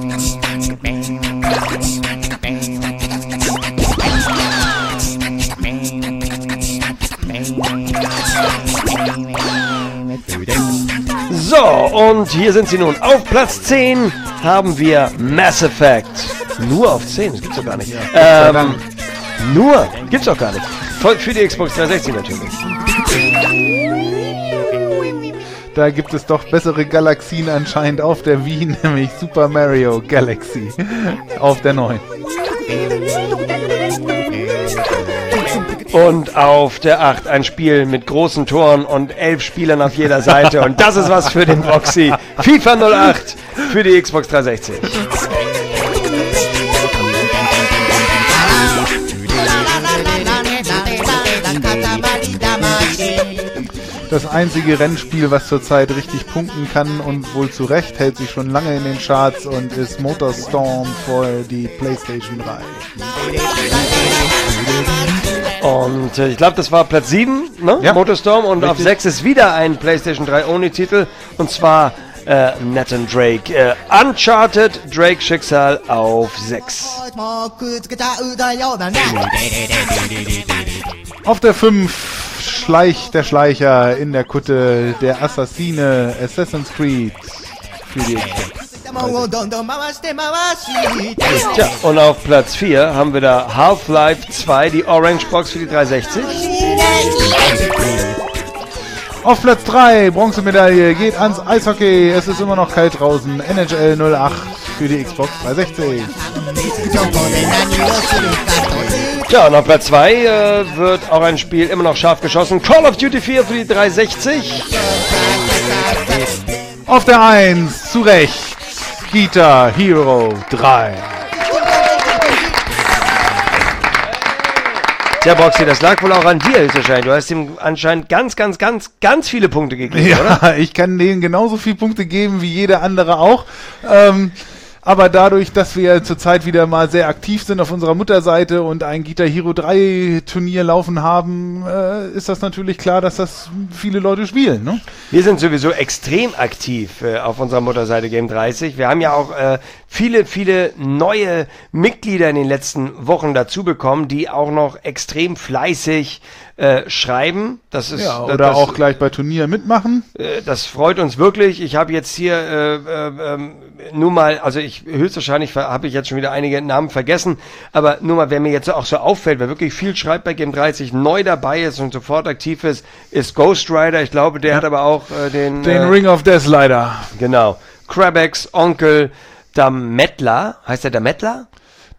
So, und hier sind sie nun. Auf Platz 10 haben wir Mass Effect. Nur auf 10, das gibt's doch gar nicht. Nur, gibt's doch gar nicht. Für die Xbox 360 natürlich. Da gibt es doch bessere Galaxien anscheinend auf der Wii, nämlich Super Mario Galaxy auf der 9. Und auf der 8 ein Spiel mit großen Toren und 11 Spielern auf jeder Seite. Und das ist was für den Boxy. FIFA 08 für die Xbox 360. Das einzige Rennspiel, was zurzeit richtig punkten kann und wohl zu Recht, hält sich schon lange in den Charts und ist Motorstorm für die PlayStation 3. Und ich glaube, das war Platz 7, ne? Ja. Motorstorm. Und Richtig. auf 6 ist wieder ein PlayStation 3 Only-Titel. Und zwar Nathan Drake. Uncharted Drake Schicksal auf 6. Auf der 5 der Schleicher in der Kutte, der Assassine, Assassin's Creed für die Xbox. Tja, und auf Platz 4 haben wir da Half-Life 2, die Orange Box für die 360. Auf Platz 3, Bronzemedaille, geht ans Eishockey. Es ist immer noch kalt draußen. NHL 08 für die Xbox 360. Ja, und auf Platz 2 wird auch ein Spiel immer noch scharf geschossen. Call of Duty 4 für die 360. Auf der 1, zu Recht, Guitar Hero 3. Tja, Boxy, das lag wohl auch an dir, höchstwahrscheinlich. Du hast ihm anscheinend ganz viele Punkte gegeben, oder? Ja, ich kann denen genauso viele Punkte geben wie jeder andere auch. Aber dadurch, dass wir zurzeit wieder mal sehr aktiv sind auf unserer Mutterseite und ein Guitar Hero 3 Turnier laufen haben, ist das natürlich klar, dass das viele Leute spielen, ne? Wir sind sowieso extrem aktiv auf unserer Mutterseite Game 30. Wir haben ja auch viele neue Mitglieder in den letzten Wochen dazu bekommen, die auch noch extrem fleißig schreiben. Das ist, ja, oder auch gleich bei Turnieren mitmachen. Das freut uns wirklich. Ich habe jetzt hier nur mal, also höchstwahrscheinlich habe ich jetzt schon wieder einige Namen vergessen, aber nur mal, wer mir jetzt auch so auffällt, wer wirklich viel schreibt bei Game 30, neu dabei ist und sofort aktiv ist Ghost Rider. Ich glaube, der hat aber auch den Ring of Death leider. Genau. Crabex, Onkel, Dametla. Heißt der Dametla?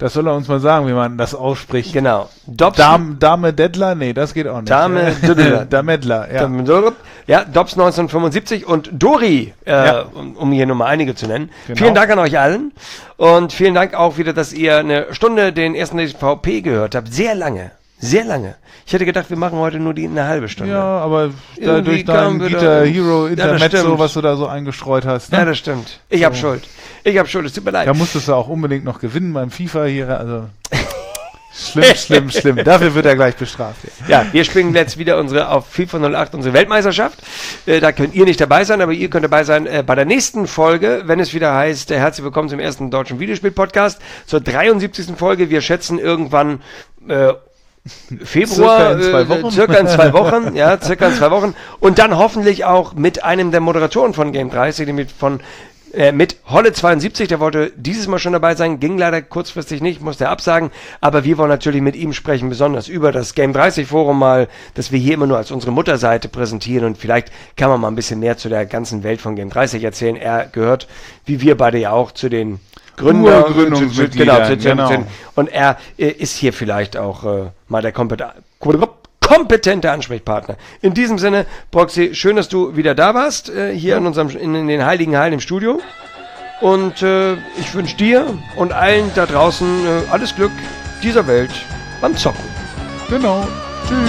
Das soll er uns mal sagen, wie man das ausspricht. Genau. Dame Dettler? Nee, das geht auch nicht. Dame Dettler. Damedler, ja. Ja, Dobbs 1975 und Dori, um hier nur mal einige zu nennen. Genau. Vielen Dank an euch allen und vielen Dank auch wieder, dass ihr eine Stunde den ersten DVP gehört habt. Sehr lange. Sehr lange. Ich hätte gedacht, wir machen heute nur eine halbe Stunde. Ja, aber Irgendwie durch dein kam Guitar wieder- Hero Ja, das Intermezzo, stimmt. was du da so eingestreut hast. Ne? Ja, das stimmt. Ich hab Schuld. Es tut mir leid. Da musstest du auch unbedingt noch gewinnen beim FIFA hier. Also schlimm. Dafür wird er gleich bestraft. Ja, wir spielen jetzt wieder auf FIFA 08 unsere Weltmeisterschaft. Da könnt ihr nicht dabei sein, aber ihr könnt dabei sein bei der nächsten Folge, wenn es wieder heißt, herzlich willkommen zum ersten deutschen Videospiel-Podcast, zur 73. Folge. Wir schätzen irgendwann Februar, circa in 2 Wochen, ja, circa in 2 Wochen. Und dann hoffentlich auch mit einem der Moderatoren von Game 30, nämlich mit Holle72, der wollte dieses Mal schon dabei sein, ging leider kurzfristig nicht, musste er absagen, aber wir wollen natürlich mit ihm sprechen, besonders über das Game 30 Forum mal, das wir hier immer nur als unsere Mutterseite präsentieren und vielleicht kann man mal ein bisschen mehr zu der ganzen Welt von Game 30 erzählen. Er gehört, wie wir beide ja auch, zu den Urgründungsmitgliedern, genau. Und er ist hier vielleicht auch mal der kompetente Ansprechpartner. In diesem Sinne, Proxy, schön, dass du wieder da warst, hier in den Heiligen Hallen im Studio. Und ich wünsche dir und allen da draußen alles Glück dieser Welt beim Zocken. Genau. Tschüss.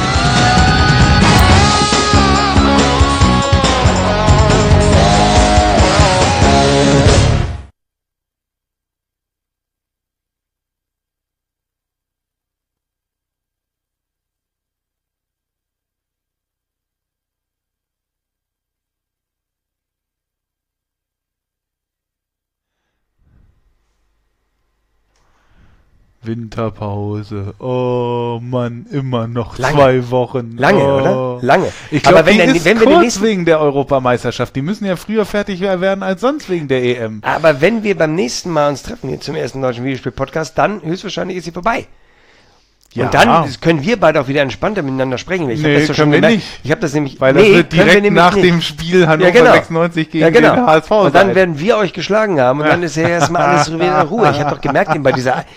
Winterpause. Oh Mann, immer noch Lange. 2 Wochen. Lange, oh. oder? Lange. Ich glaube, wenn wenn wir den kurz nächsten wegen der Europameisterschaft. Die müssen ja früher fertig werden als sonst wegen der EM. Aber wenn wir beim nächsten Mal uns treffen, hier zum ersten deutschen Videospiel-Podcast, dann höchstwahrscheinlich ist sie vorbei. Ja. Und dann können wir beide auch wieder entspannter miteinander sprechen. Ich Nee, hab das so schon können wir gemerkt. nicht. Ich habe das nämlich... Weil das wird können wir direkt nämlich nach nicht. dem Spiel Hannover Ja, genau. 96 gegen Ja, genau. den HSV Und dann sein. werden wir euch geschlagen haben und dann ist ja erstmal alles wieder in Ruhe. Ich habe doch gemerkt eben bei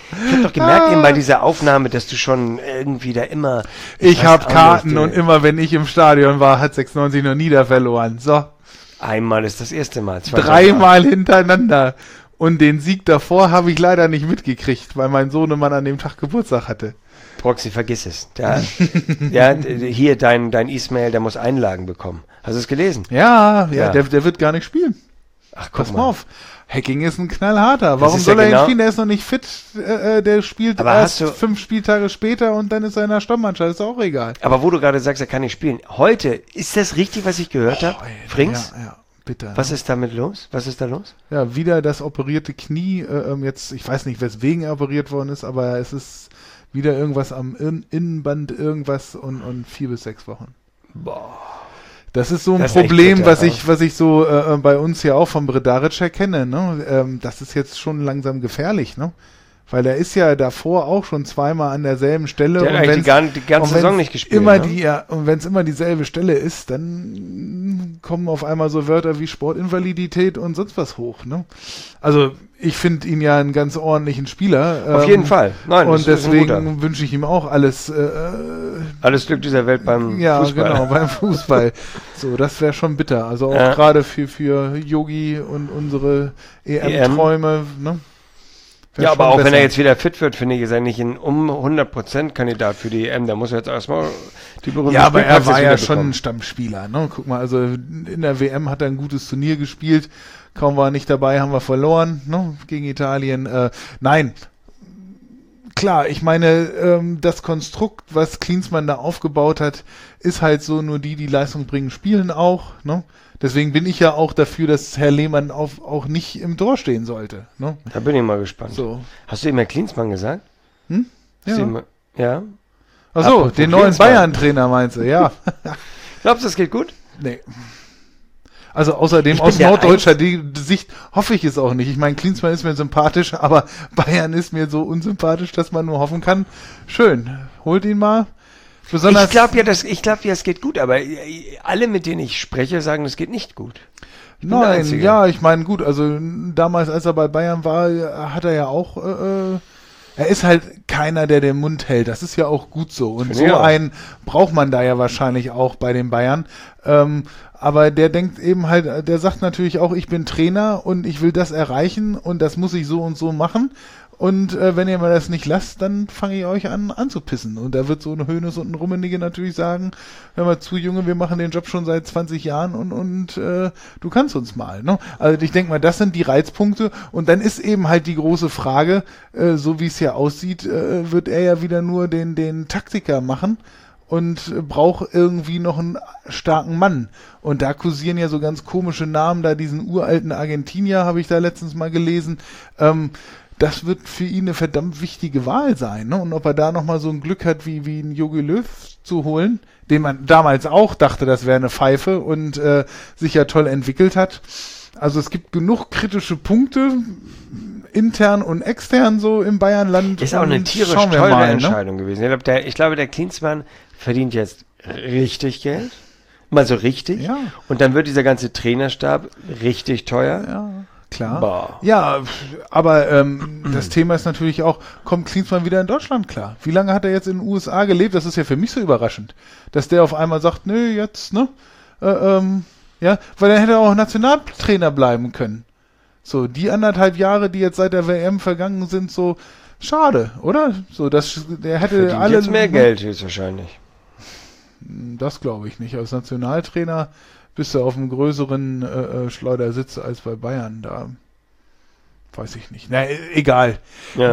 dieser Aufnahme, dass du schon irgendwie da immer... Ich weiß habe auch Karten nicht, und immer wenn ich im Stadion war, hat 96 noch nie da verloren. So, Einmal ist das erste Mal. zweimal. 3-mal hintereinander. Und den Sieg davor habe ich leider nicht mitgekriegt, weil mein Sohnemann an dem Tag Geburtstag hatte. Proxy, vergiss es. Ja, hier dein Ismail, der muss Einlagen bekommen. Hast du es gelesen? Ja. Ja. Der wird gar nicht spielen. Ach, guck Pass mal auf. Hacking ist ein knallharter. Das Warum ist soll ja er ihn genau- spielen? Der ist noch nicht fit. Der spielt Aber erst hast du- 5 Spieltage später und dann ist er in der Stammmannschaft. Ist auch egal. Aber wo du gerade sagst, er kann nicht spielen. Heute, ist das richtig, was ich gehört habe? Frings? Ja, bitte. Was ist damit los? Was ist da los? Ja, wieder das operierte Knie. Jetzt, ich weiß nicht, weswegen er operiert worden ist, aber es ist wieder irgendwas am Innenband, irgendwas und 4 bis 6 Wochen. Boah. Das ist so ein Das ist echt Problem, bitter, was ich so bei uns ja auch vom Bredaric kenne. Ne? Das ist jetzt schon langsam gefährlich, ne? Weil er ist ja davor auch schon 2-mal an derselben Stelle. Der hat eigentlich die ganze Saison nicht gespielt. Immer Ne? und wenn es immer dieselbe Stelle ist, dann kommen auf einmal so Wörter wie Sportinvalidität und sonst was hoch. Ne? Also ich finde ihn ja einen ganz ordentlichen Spieler. Auf jeden Fall. Nein, und das ist ein guter. deswegen wünsche ich ihm auch alles Alles Glück dieser Welt beim ja, Fußball. genau, beim Fußball. So, das wäre schon bitter. Also auch Ja. gerade für Yogi und unsere EM-Träume. Ne? Wär Ja, aber schon auch wenn besser. er jetzt wieder fit wird, finde ich, ist er nicht ein 100% Kandidat für die EM. Da muss er jetzt erstmal die berühmte Ja, aber er Spielpraxis war ja wieder schon bekommen. ein Stammspieler. Ne? Guck mal, also in der WM hat er ein gutes Turnier gespielt. Kaum war er nicht dabei, haben wir verloren, ne? Gegen Italien. Nein, klar, ich meine, das Konstrukt, was Klinsmann da aufgebaut hat, ist halt so, nur die Leistung bringen, spielen auch. Ne? Deswegen bin ich ja auch dafür, dass Herr Lehmann auch nicht im Tor stehen sollte. Ne? Da bin ich mal gespannt. So. Hast du ihm Herr Klinsmann gesagt? Hm? Hast du Ja. ihm- ja? Achso, Apropos den neuen Klinsmann. Bayern-Trainer meinst du, ja. Glaubst du, das geht gut? Nee. Also außerdem Ich bin aus der norddeutscher Sicht hoffe ich es auch nicht. Ich meine, Klinsmann ist mir sympathisch, aber Bayern ist mir so unsympathisch, dass man nur hoffen kann. Schön, holt ihn mal. Besonders Ich glaube ja, es geht gut, aber alle, mit denen ich spreche, sagen, es geht nicht gut. Ich bin der Nein, Einzige. ja, ich meine, gut, also damals, als er bei Bayern war, hat er ja auch Er ist halt keiner, der den Mund hält. Das ist ja auch gut so. Und so Ja. einen braucht man da ja wahrscheinlich auch bei den Bayern. Aber der denkt eben halt, der sagt natürlich auch, ich bin Trainer und ich will das erreichen und das muss ich so und so machen. Und wenn ihr mir das nicht lasst, dann fange ich euch an anzupissen. Und da wird so ein Hoeneß und ein Rummenigge natürlich sagen, hör mal zu, Junge, wir machen den Job schon seit 20 Jahren und du kannst uns mal. Ne? Also ich denke mal, das sind die Reizpunkte. Und dann ist eben halt die große Frage, so wie es hier aussieht, wird er ja wieder nur den Taktiker machen und braucht irgendwie noch einen starken Mann. Und da kursieren ja so ganz komische Namen, da diesen uralten Argentinier habe ich da letztens mal gelesen. Das wird für ihn eine verdammt wichtige Wahl sein. Ne? Und ob er da nochmal so ein Glück hat, wie ein Jogi Löw zu holen, den man damals auch dachte, das wäre eine Pfeife und sich ja toll entwickelt hat. Also es gibt genug kritische Punkte, intern und extern so im Bayernland. Ist auch eine tierisch teure Entscheidung gewesen. Ich glaube, der Klinsmann verdient jetzt richtig Geld. Mal so richtig. Ja. Und dann wird dieser ganze Trainerstab richtig teuer. Ja. Klar. Boah. Ja, aber das Thema ist natürlich auch, kommt Klinsmann wieder in Deutschland klar? Wie lange hat er jetzt in den USA gelebt? Das ist ja für mich so überraschend, dass der auf einmal sagt, nö, jetzt, ne? Ja, weil er hätte auch Nationaltrainer bleiben können. So, die 1,5 Jahre, die jetzt seit der WM vergangen sind, so, schade, oder? So, der hätte Verdient alle... jetzt mehr Geld höchstwahrscheinlich. Das glaube ich nicht. Als Nationaltrainer bist du auf einem größeren Schleudersitz als bei Bayern. Da weiß ich nicht. Na, egal. Ja.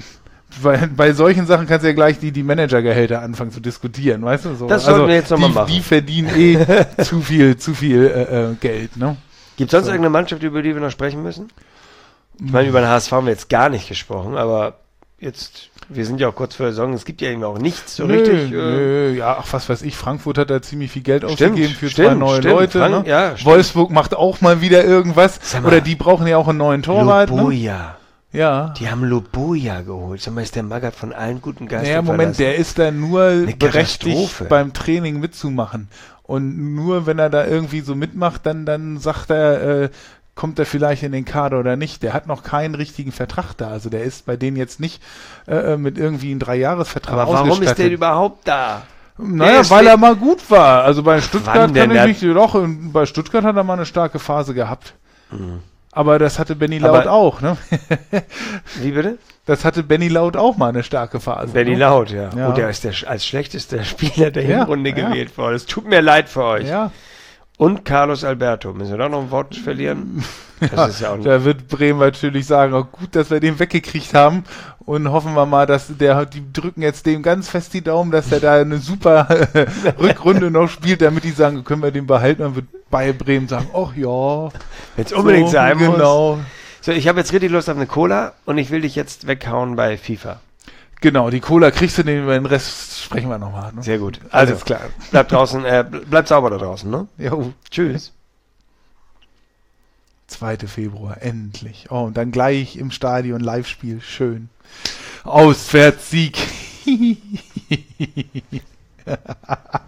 Bei solchen Sachen kannst du ja gleich die Managergehälter anfangen zu diskutieren, weißt du? So. Das sollten wir jetzt nochmal machen. Die verdienen zu viel Geld, ne? Gibt es sonst irgendeine Mannschaft, über die wir noch sprechen müssen? Ich meine, über den HSV haben wir jetzt gar nicht gesprochen, aber jetzt, wir sind ja auch kurz vor der Saison, es gibt ja eben auch nichts so richtig. Ja, ach, was weiß ich, Frankfurt hat da ziemlich viel Geld ausgegeben für zwei neue Leute. Ne? Ja, Wolfsburg macht auch mal wieder irgendwas. Oder die brauchen ja auch einen neuen Torwart. Loboja. Ne? Ja. Die haben Loboja geholt. Sag mal, ist der Magath von allen guten Geistern naja, Moment, der ist da nur berechtigt, beim Training mitzumachen. Und nur wenn er da irgendwie so mitmacht, dann sagt er, kommt er vielleicht in den Kader oder nicht. Der hat noch keinen richtigen Vertrag da. Also der ist bei denen jetzt nicht mit irgendwie einem 3-Jahres-Vertrag ausgestattet. Aber warum ist der überhaupt da? Naja, weil er mal gut war. Also bei Stuttgart kann ich mich doch, bei Stuttgart hat er mal eine starke Phase gehabt. Mhm. Aber das hatte Benny Laut auch, ne? Wie bitte? Das hatte Benny Laut auch mal eine starke Phase. Benny Laut, ja. Und der ist als schlechtester Spieler der Hinrunde gewählt worden. Es tut mir leid für euch. Ja. Und Carlos Alberto. Müssen wir da noch ein Wort verlieren? Das ist ja auch da wird Bremen natürlich sagen, oh, gut, dass wir den weggekriegt haben und hoffen wir mal, dass die drücken jetzt dem ganz fest die Daumen, dass er da eine super Rückrunde noch spielt, damit die sagen, können wir den behalten, dann wird bei Bremen sagen, ach ja. Wenn es unbedingt sein muss. Genau. So, ich habe jetzt richtig Lust auf eine Cola und ich will dich jetzt weghauen bei FIFA. Genau, die Cola kriegst du, den Rest sprechen wir nochmal. Ne? Sehr gut. Also klar. Bleibt sauber da draußen, ne? Jo. Tschüss. 2. Februar, endlich. Oh, und dann gleich im Stadion Live-Spiel. Schön. Auswärtssieg.